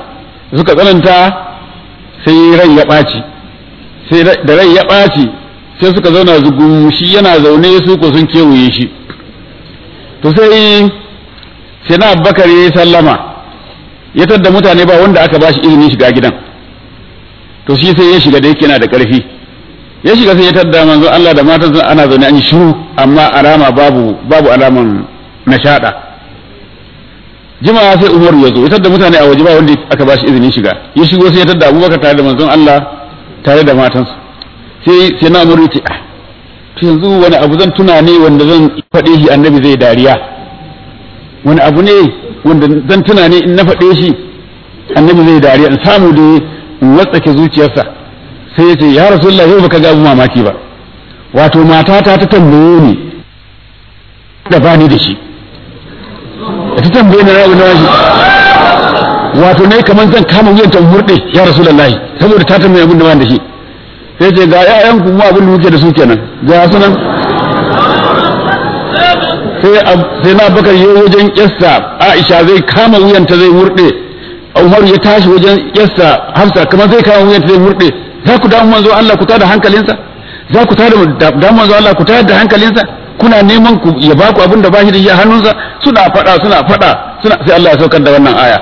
sai rai ya ɓaci sai da rai ya ɓaci sai suka zauna zugun shi yana zaune su ko sun kewaye shi to sai na Abubakar ya sallama ya tadda mutane ba wanda aka bashi izinin shiga gidan to shi sai ya shiga da yake yana da ƙarfi ya shiga sai ya tadda manzo Allah da matan ana zaune an yi shiru amma alama babu alaman nashada jima'a sai Umar ya zo ya tadda mutane a waje ba wanda aka bashi izinin shiga ya shigo sai ya tadda Abubakar tare da manzon Allah tare da matansa sai na Umar ya ce to yanzu wani abu zan tuna ne wanda zan faɗe shi annabi zai dariya wani abu ne wanda zan tuna ne in na faɗe shi annabi zai dariya in samu da in watsake zuciyarsa sai ya ce ya Rasulullah yau baka ga abu mamaki ba wato matata ta tambaye ni da bani da shi ta tambaye na shi wato ne kaman zan kama wuyan ta murde ya rasulullahi saboda ta tambaye abin da bani da shi sai ce ga ƴaƴan ku mu abin da muke da su kenan ga sunan sai na bakar yi wajen yassa Aisha zai kama wuyanta zai murde Umar ya tashi wajen yassa Hafsa kamar zai kama wuyanta zai murde za ku damu manzo Allah ku tada hankalinsa za ku tada damu manzo Allah ku tada hankalinsa kuna neman ku ya baku abin da bashi da shi a hannunsa suna fada sai Allah ya saukar da wannan aya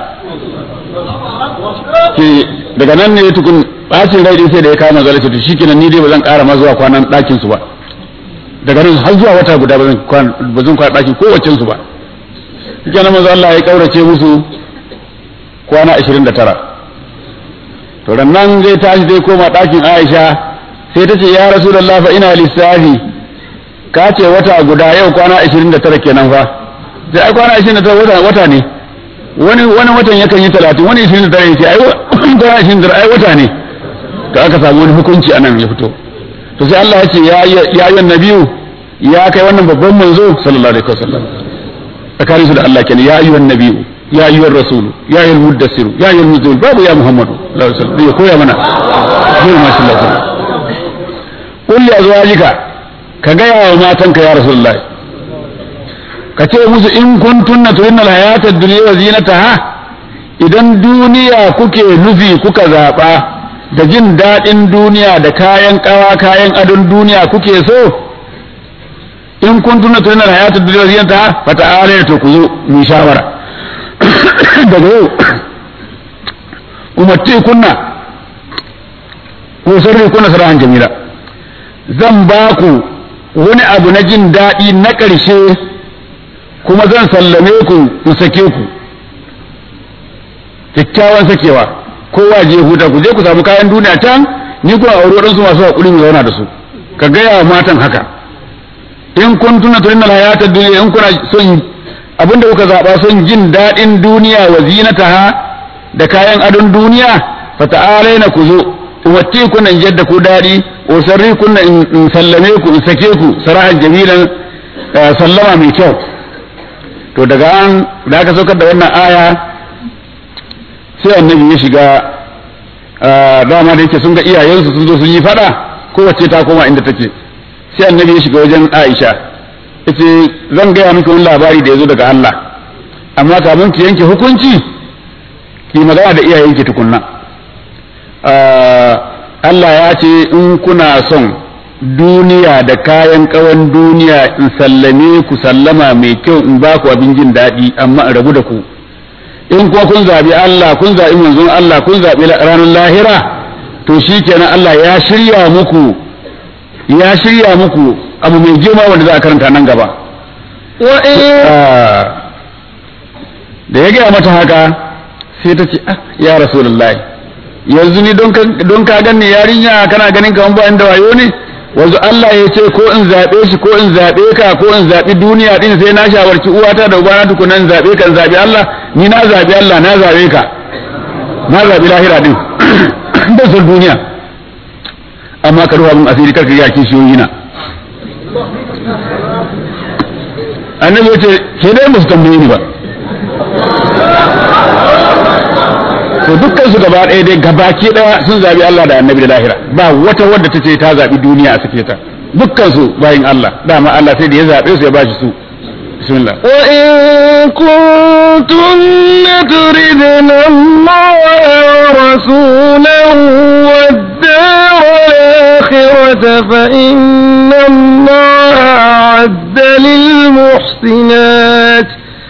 daga nan ne tukun bacin rai sai da ya kama zalunci to shikenan ni dai ba zan ƙara ma zuwa kwanan ɗakin su ba daga nan har zuwa wata guda ba zan kwana ɗakin kowacin su ba shikenan manzo Allah ya kaurace musu kwana 29 to nan zai tashi zai koma ɗakin Aisha sai ta ce ya Rasulullah fa ina lissafi ka ce wata guda yau kwana 29 kenan fa sai ai kwana 29 wata ne wani watan yakan yi 30 wani 29 yace ai kwana 29 ai wata ne to aka samu wani hukunci anan ya fito to sai Allah ya ce ya ayyuhan nabiyyu ya kai wannan babban manzo sallallahu alaihi wasallam tsakanin su da Allah kenan ya ayyuhan nabiyyu ya ayyuhar rasul ya ayyuhal muddassir ya ayyuhal muzammil babu ya muhammadu sallallahu alaihi wasallam ya koya mana girma sallallahu alaihi wasallam qul li azwajika ka gaya wa matanka ya rasulullahi ka ce musu in kuntunna turinna alhayata ad-dunya wa zinataha idan duniya kuke nufi kuka zaba da jin dadin duniya da kayan kawa kayan adon duniya kuke so in kuntunna turinna alhayata ad-dunya wa zinataha fa ta'ala to ku zo mu shawara daga yau umatti kunna ko sarri kunna sarahan jamila zan ba ku wani abu na jin daɗi na ƙarshe kuma zan sallame ku in sake ku kyakkyawan sakewa kowa je huta ku je ku samu kayan duniya can ni kuma aure waɗansu masu haƙuri mu zauna da su ka gaya wa matan haka in kun tuna tunan hayata duniya in kuna son abinda kuka zaɓa son jin daɗin duniya wa zinataha da kayan adon duniya fa ta'alaina ku zo wacce kuna in jadda ku daɗi usarri kunna in sallame ku in sake ku sarahan jamilan sallama mai kyau to daga an da aka saukar da wannan aya sai annabi ya shiga dama da yake sun ga iyayensu sun zo sun yi fada kowace ta koma inda take sai annabi ya shiga wajen Aisha yace zan gaya miki wani labari da ya zo daga Allah amma kafin ki yanke hukunci ki magana da iyayenki tukunna Allah ya ce in kuna son duniya da kayan kawan duniya in sallame ku sallama mai kyau in ba ku abin jin daɗi amma in rabu da ku in kuma kun zaɓi Allah kun zaɓi manzon Allah kun zaɓi ranar lahira to shikenan Allah ya shirya muku abu mai girma wanda za a karanta nan gaba da ya gaya mata haka sai ta ce ya rasulullahi yanzu ni don ka ganni yarinya kana ganin kaman ba inda wayo ne wanzu Allah ya ce ko in zabe shi ko in zabe ka ko in zabi duniya din sai na shawarci uwata da ubana tukuna in zabe ka in zabi Allah ni na zabi Allah na zabe ka na zabi lahira din da zan duniya amma ka ruwa mun asiri karka ya kishi yoyina annabi ya ce ke dai musu tambaye ni ba to dukkan su gaba ɗaya dai gabaki ɗaya sun zabi Allah da annabi da lahira ba wata wadda ta ce ta zabi duniya a sake ta dukkan su bayin Allah dama Allah sai da ya zabe su ya bashi su bismillah wa in kuntunna turidna Allah wa rasulahu wad-dar al-akhirata fa inna Allah a'adda lil muhsinat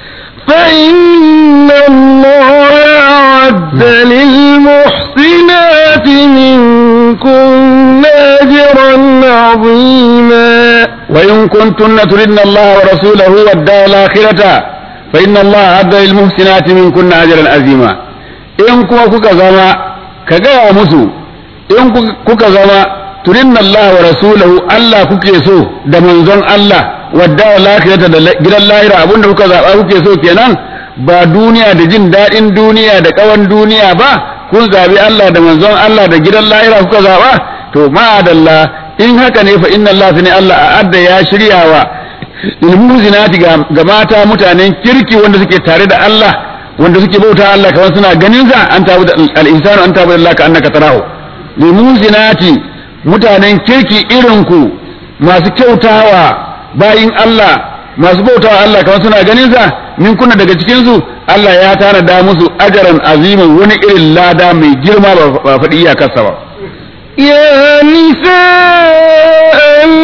فإن الله أعد للمحسنات منكن أجرا عظيما وإن كنتن تردن الله ورسوله والدار الآخرة فإن الله أعد للمحسنات منكن أجرا عظيما إن كوكا زما كجا مسو إن كوكا زما تردن الله ورسوله الله كوكيسو دمنزون الله wadda lafiyata da gidan lahira abinda kuka zaɓa kuke so kenan ba duniya da jin daɗin duniya da ƙawan duniya ba kun zaɓi Allah da manzon Allah da gidan lahira kuka zaɓa to ma'adalla in haka ne fa inna Allah ne Allah a adda ya shiryawa ilmuzinati ga mata mutanen kirki wanda suke tare da Allah wanda suke bauta Allah kamar suna ganin sa an tabu da al-insanu an tabu da Allah ka annaka tarahu ilmuzinati mutanen kirki irin ku masu kyautawa bayin Allah masu bautawa Allah kamar suna ganin sa min kunna daga cikin su Allah ya tanada musu ajaran aziman wani irin lada mai girma ba faɗi iyakarsa ba يا نساء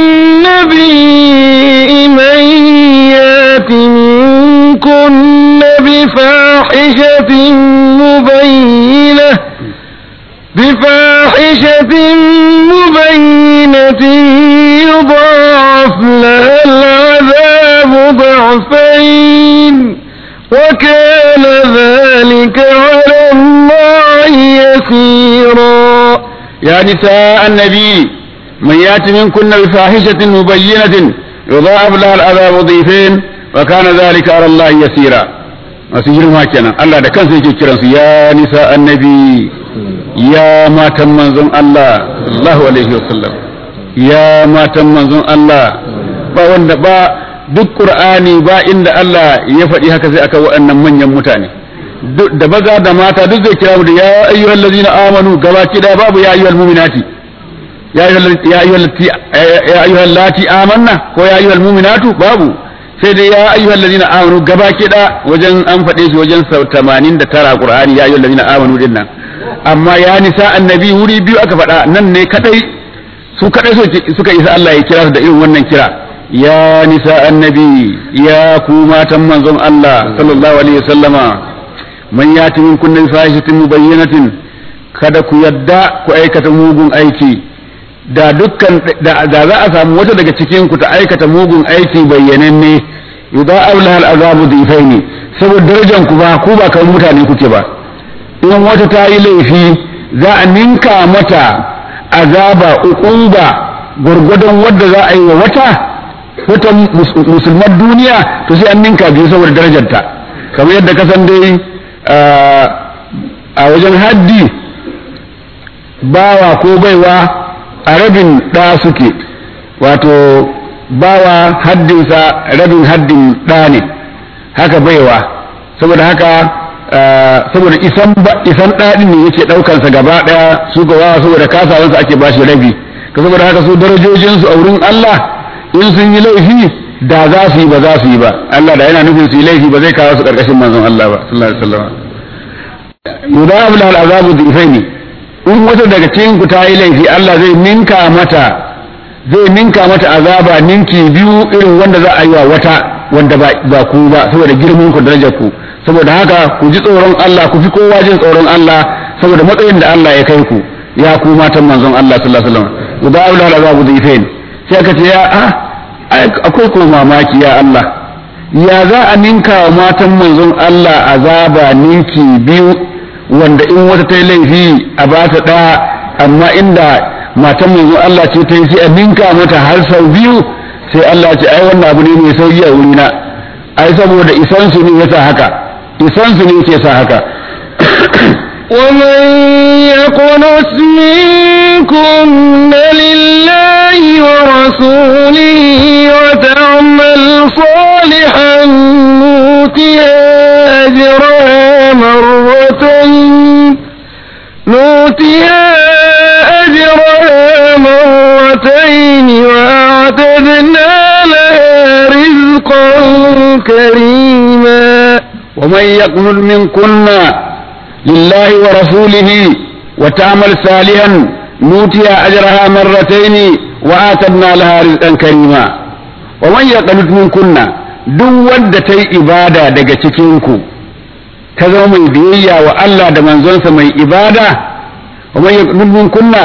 النبي من يات منكن بفاحشة مبينة يضاعف لها العذاب ضعفين وكان ذلك على الله يسيرا يا نساء النبي من يات منكن بفاحشة مبينة يضاعف لها العذاب ضعفين وكان ذلك على الله يسيرا masu girma kenan Allah da kansa yake kiransu ya nisa annabi ya matan manzon Allah sallallahu alaihi wasallam ya matan manzon Allah ba wanda ba duk Qur'ani ba inda Allah ya faɗi haka sai aka waɗannan manyan mutane da baza da mata duk zai kira mu da ya ayyuhal ladina amanu gabaki da babu ya ayyuhal mu'minati ya ayyuhal lati amanna ko ya ayyuhal mu'minatu babu sai dai ya ayyuhal ladina amanu gabaki da wajen an faɗe shi wajen 89 Qur'ani ya ayyuhal ladina amanu dinnan amma ya nisa annabi wuri biyu aka faɗa nan ne kadai su kadai suka isa Allah ya kira su da irin wannan kira ya nisa annabi ya ku matan manzon Allah sallallahu alaihi wasallama man yati min kunna fahishatin mubayyinatin kada ku yadda ku aikata mugun aiki da dukkan da za a samu wata daga cikin ku ta aikata mugun aiki bayyananne yudha'ab lahal azabu dhifaini saboda darajar ku ba kawai mutane kuke ba in wata ta yi laifi za a ninka mata azaba uquba gurgudun wadda za a yi wa wata musulman duniya to sai an ninka biyu saboda darajarta kamar yadda ka san dai a wajen haddi bawa ko baiwa a rabin ɗa suke wato bawa haddinsa rabin haddin ɗa ne haka baiwa saboda haka saboda isan ɗaɗin ne yake ɗaukansa gaba ɗaya su gawa saboda kasawansa ake bashi rabi ka saboda haka su darajojinsu a wurin Allah in sun yi laifi da za su yi ba za su yi ba Allah da yana nufin su yi laifi ba zai kawo su ƙarƙashin manzon Allah ba sallallahu alaihi wasallam yudha'ab lahal azabu dhifaini in wata daga cikin ku ta yi laifi Allah zai ninka mata azaba ninki biyu irin wanda za a yi wa wata wanda ba ku ba saboda girman ku darajar ku saboda haka ku ji tsoron Allah ku fi kowa jin tsoron Allah saboda matsayin da Allah ya kai ku ya ku matan manzon Allah sallallahu alaihi wasallam yudha'ab lahal azabu dhifaini sai aka ce ya akwai ko mamaki ya Allah ya za a ninka wa matan manzon Allah azaba ninki biyu wanda in wata ta yi laifi a ba ta ɗaya amma inda matan manzon Allah ce ta yi sai a ninka mata har sau biyu sai Allah ce ai wannan abu ne mai sauki a wurina ai saboda isansu ne yasa haka isansu ne ke sa haka ومن يقنت منكن لله ورسوله وتعمل صالحا نؤتها أجرها مرتين وأعتدنا لها رزقا كريما ومن يقنت منكن لله ورسوله وتعمل صالحا نؤتها أجرها مرتين وآتدنا لها رزقا كريما ومن يقنت منكن duk wanda ta yi ibada daga cikinku ta zama mai biyayya wa Allah da manzonsa mai ibada wa man yaqnut minkunna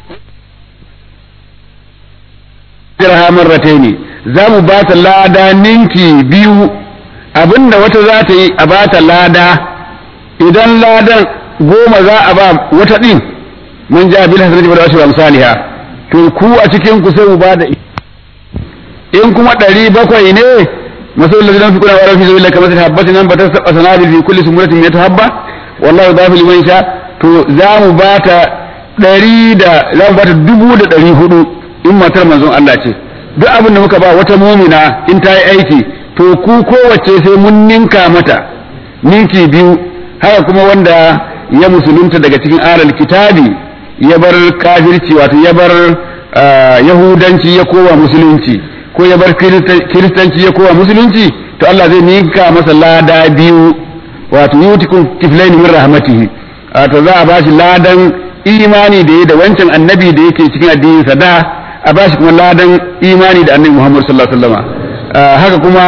ajraha marratayn za mu ba ta lada ninki biyu abinda wata za ta yi a ba ta lada idan ladan 10 za a ba wata din mun ja bil hasanati wal ashri amsalha to ku a cikin ku sai mu ba da in kuma 700 ne مثل الذين ينفقون أموالهم في سبيل الله كمثل حبة أنبتت سبع سنابل في كل سنبلة 100 حبة والله يضاعف لمن يشاء to za mu bata 100 da za mu bata 400 in matar manzon Allah ce duk abin da muka ba wata mumina in ta yi aiki to ku kowace sai mun ninka mata ninki biyu. Haka kuma wanda ya musulunta daga cikin alal kitabi ya bar kafirci wato ya bar yahudanci ya kowa musulunci ko ya bar kiristanci ya kowa musulunci to Allah zai ninka masa lada biyu wato yutikum kiflaini min rahmatihi to za a bashi ladan imani da da wancan annabi da yake cikin addinin sa da a bashi kuma ladan imani da annabi Muhammad sallallahu alaihi wasallam haka kuma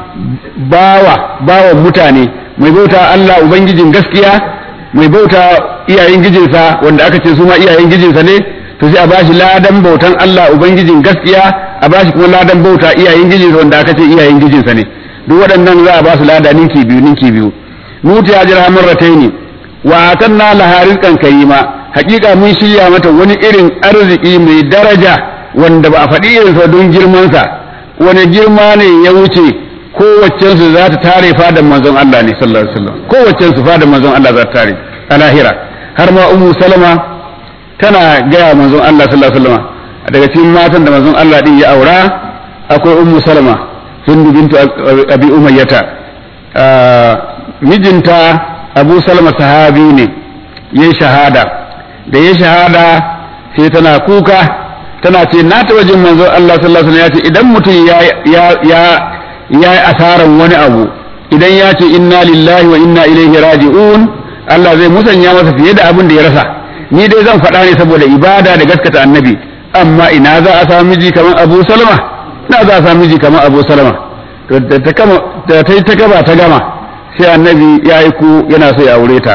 bawa mutane mai bauta Allah ubangijin gaskiya mai bauta iyayen gijinsa wanda aka ce su ma iyayen gijinsa ne to sai a bashi ladan bautan Allah ubangijin gaskiya a bashi kuma ladan bauta iyayen gijinsa wanda aka ce iyayen gijinsa ne duk waɗannan za a ba su lada ninki biyu nuti ya jira marrataini wa atanna laha rizqan karima hakika mun shirya mata wani irin arziki mai daraja wanda ba a faɗi irinsa don girman sa wani girma ne ya wuce kowaccen su za ta tare fadan manzon Allah ne sallallahu alaihi wasallam kowaccen su fadan manzon Allah za ta tare a lahira har ma ummu salama tana gaya manzon Allah sallallahu alaihi wasallam daga cikin matan da manzon Allah din ya aura akwai ummu salama hindu bintu abi umayyata mijinta abu salama sahabi ne yayi shahada da yayi shahada sai tana kuka tana ce na taɓa jin manzon Allah sallallahu alaihi wasallam ya ce idan mutum ya yi asaran wani abu idan ya ce inna lillahi wa inna ilaihi raji'un Allah zai musanya masa fiye da abin da ya rasa ni dai zan faɗa ne saboda ibada da gaskata annabi amma ina za a samu miji kamar Abu Salama ina za a samu miji kamar Abu Salama to da ta gaba ta gama sai annabi ya aiko yana so ya aure ta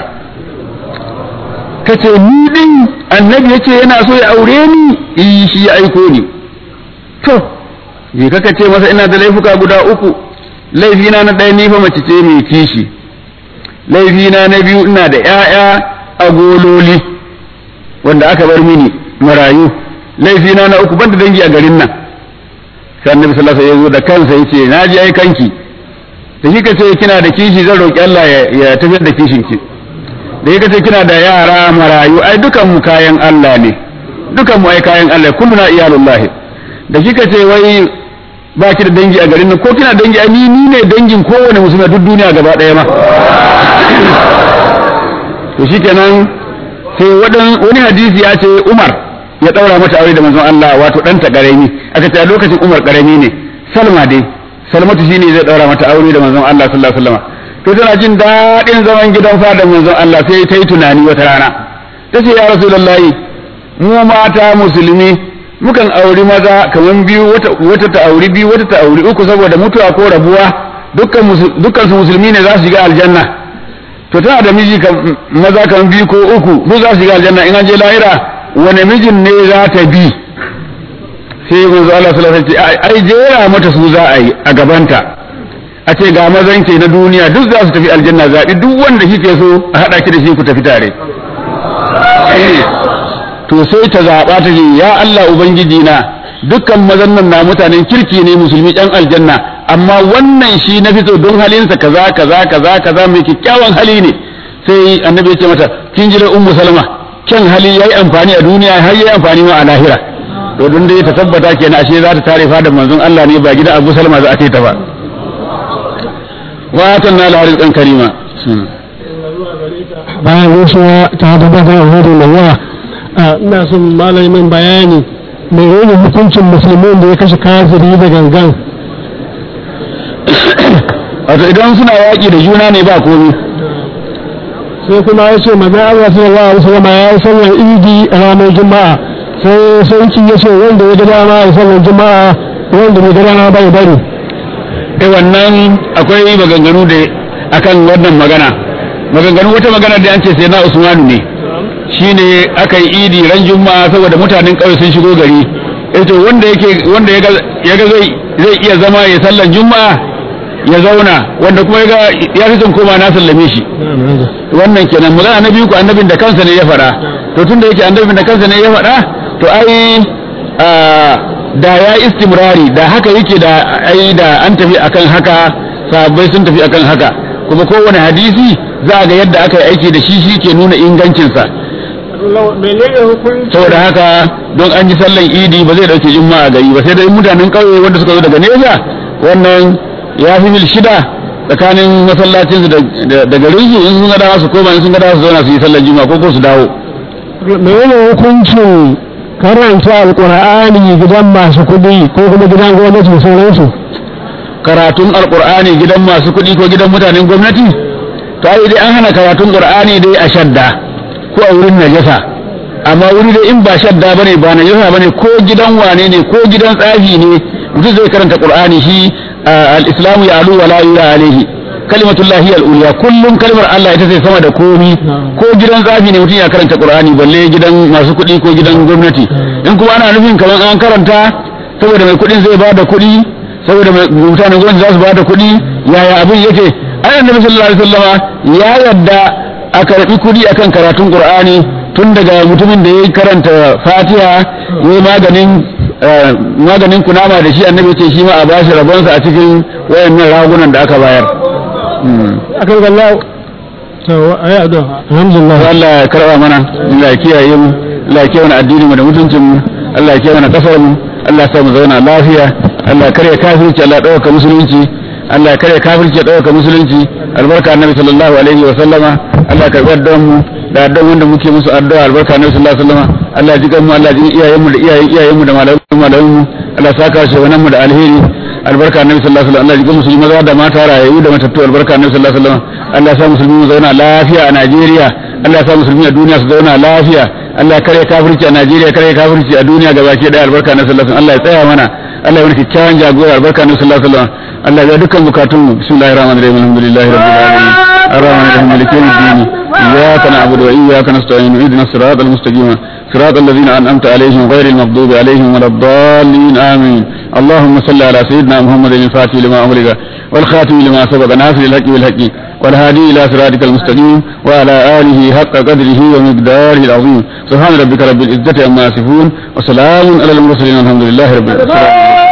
kace ni din annabi yace yana so ya aure ni shi ya aiko ni to je kaka ce masa ina da laifuka guda uku laifina na ɗaya ni fa mace ce mai kishi laifina na biyu ina da ƴaƴa a gololi wanda aka bar mini marayu laifina na uku banda dangi a garin nan sai annabi sallallahu alaihi wasallam ya zo da kansa yace na ji ai kanki da kika ce kina da kishi zan roki Allah ya tafiyar da kishin ki da kika ce kina da yara marayu ai dukan mu kayan Allah ne dukan mu ai kayan Allah kulluna iyalullahi da kika ce wai ba ki da dangi a garin nan ko kina dangi a ni ne dangin kowane musulmi duk duniya gaba ɗaya ma to shikenan sai wani hadisi ya ce Umar ya daura mata aure da manzon Allah wato ɗanta ƙarami aka ce a lokacin Umar ƙarami ne Salma dai Salmatu shine zai daura mata aure da manzon Allah sallallahu alaihi wasallam to tana jin daɗin zaman gidan fadan manzon Allah sai ta yi tunani wata rana ta ce ya rasulullahi mu mata musulmi mukan auri maza kaman biyu wata ta auri biyu wata ta auri uku saboda mutuwa ko rabuwa dukkan su musulmi ne za su shiga aljanna to tana da miji maza kaman biyu ko uku su za su shiga aljanna in an je lahira wani mijin ne za ta bi sai manzo Allah sallallahu alaihi wasallam ai jera mata su za a yi a gabanta a ce ga mazan ke na duniya duk za su tafi aljanna zaɓi duk wanda kike so a haɗa ki da shi ku tafi tare to sai ta zaɓa ta ce ya Allah ubangiji na dukkan mazan nan na mutanen kirki ne musulmi ɗan aljanna amma wannan shi na fito don halinsa kaza kaza kaza kaza mai kyakkyawan hali ne sai annabi ya ce mata kin jira ummu salama kyan hali yayi amfani a duniya har yayi amfani ma a lahira to don dai ta tabbata kenan ashe za ta tare fa da manzon Allah ne ba gida Abu Salma za a ce ta ba wa tanna la rizqan karima bayan wasu ta da da Allah ina son malamin bayani mai rage hukuncin musulmin da ya kashe kafiri da gangan wato idan suna yaƙi da juna ne ba komai sai kuma ya ce maza Allah sallallahu alaihi wasallam ya yi sallar idi a ranar juma'a sai sarki ya ce wanda ya ga dama ya sallar juma'a wanda bai ga dama bai bari wannan akwai maganganu da akan wannan maganganu wata magana da an ce sai na Usmanu ne shine aka yi idi ran juma'a saboda mutanen ƙauye sun shigo gari to wanda ya ga zai iya zama ya sallan juma'a ya zauna wanda kuma ya fi son koma na sallame shi wannan kenan magana na biyu ku annabin da kansa ne ya faɗa to tunda yake annabin da kansa ne ya faɗa to ai da ya istimrari da haka yake da an tafi akan haka sahabbai sun tafi akan haka kuma kowane hadisi za ga yadda aka yi aiki da shi ke nuna ingancinsa menene hukunci saboda haka don an yi sallan idi ba zai dauke juma'a gari ba sai dai mutanen kauye wanda suka zo daga nesa wannan ya fi mil 6 tsakanin masallacin su da garin su in sun ga dawa su koma in sun ga dawa su zauna su yi sallan juma'a ko su dawo menene hukuncin karanta alqur'ani gidan masu kuɗi ko kuma gidan gwamnati da sauransu karatun alqur'ani gidan masu kuɗi ko gidan mutanen gwamnati to ai dai an hana karatun qur'ani dai a shadda ko a wurin najasa amma wuri dai in ba shadda bane ba najasa bane ko gidan wane ne ko gidan tsafi ne mutum zai karanta qur'ani shi al-islamu ya'lu wa la yura alayhi kalimatullahi al-ulya kullum kalmar Allah ita ce sama da komi ko gidan tsafi ne mutum ya karanta qur'ani balle gidan masu kuɗi ko gidan gwamnati in kuma ana nufin kamar an karanta saboda mai kuɗin zai bada kuɗi saboda mutanen gwamnati za su bada kuɗi yaya abin yake ai annabi sallallahu alaihi wasallama ya yadda a karbi kuɗi akan karatun qur'ani tun daga mutumin da ya karanta fatiha yayi maganin kunama da shi annabi ce shi ma a bashi rabonsa a cikin wayannan ragunan da aka bayar akan Allah to ayi addu'a alhamdulillah Allah ya karba mana Allah ya kiyaye mu Allah ya kiyaye mana addinin mu da mutuncin mu Allah ya kiyaye mana kasar mu Allah ya sa mu zauna lafiya Allah ya kare kafirci Allah ya dauka musulunci Allah ya kare kafirci ya dauka musulunci albarka annabi sallallahu alaihi wa sallama Allah ya karbi addu'an mu da addu'an wanda muke musu addu'a albarka annabi sallallahu alaihi wa sallama Allah ya ji mu Allah ya ji iyayen mu da iyayen mu da malaman mu Allah ya saka shi wannan mu da alheri albarka annabi sallallahu alaihi wa sallam Allah ya ji musulmi maza da mata rayu da matattu albarka annabi sallallahu alaihi wa sallam Allah ya sa musulmi mu zauna lafiya a Najeriya Allah ya sa musulmi a duniya su zauna lafiya Allah ya kare kafirci a Najeriya kare kafirci a duniya gabaki daya albarka annabi sallallahu alaihi wa sallam Allah ya tsaya mana Allah ya wani kyakkyawan jagora albarka annabi sallallahu alaihi wa sallam Allah ya dukkan bukatun mu bismillahir rahmanir rahim alhamdulillahi rabbil alamin arrahmanir rahim maliki yawmiddin iyyaka na'budu wa iyyaka nasta'in ihdinas siratal mustaqim صراط الذين أنعمت عليهم غير المغضوب عليهم ولا الضالين آمين اللهم صل على سيدنا محمد الفاتح لما أمرك والخاتم لما سبق ناصر الحق بالحق والهادي إلى صراطك المستقيم وعلى آله حق قدره ومقداره العظيم سبحان ربك رب العزة عما يصفون وسلام على المرسلين والحمد لله رب العالمين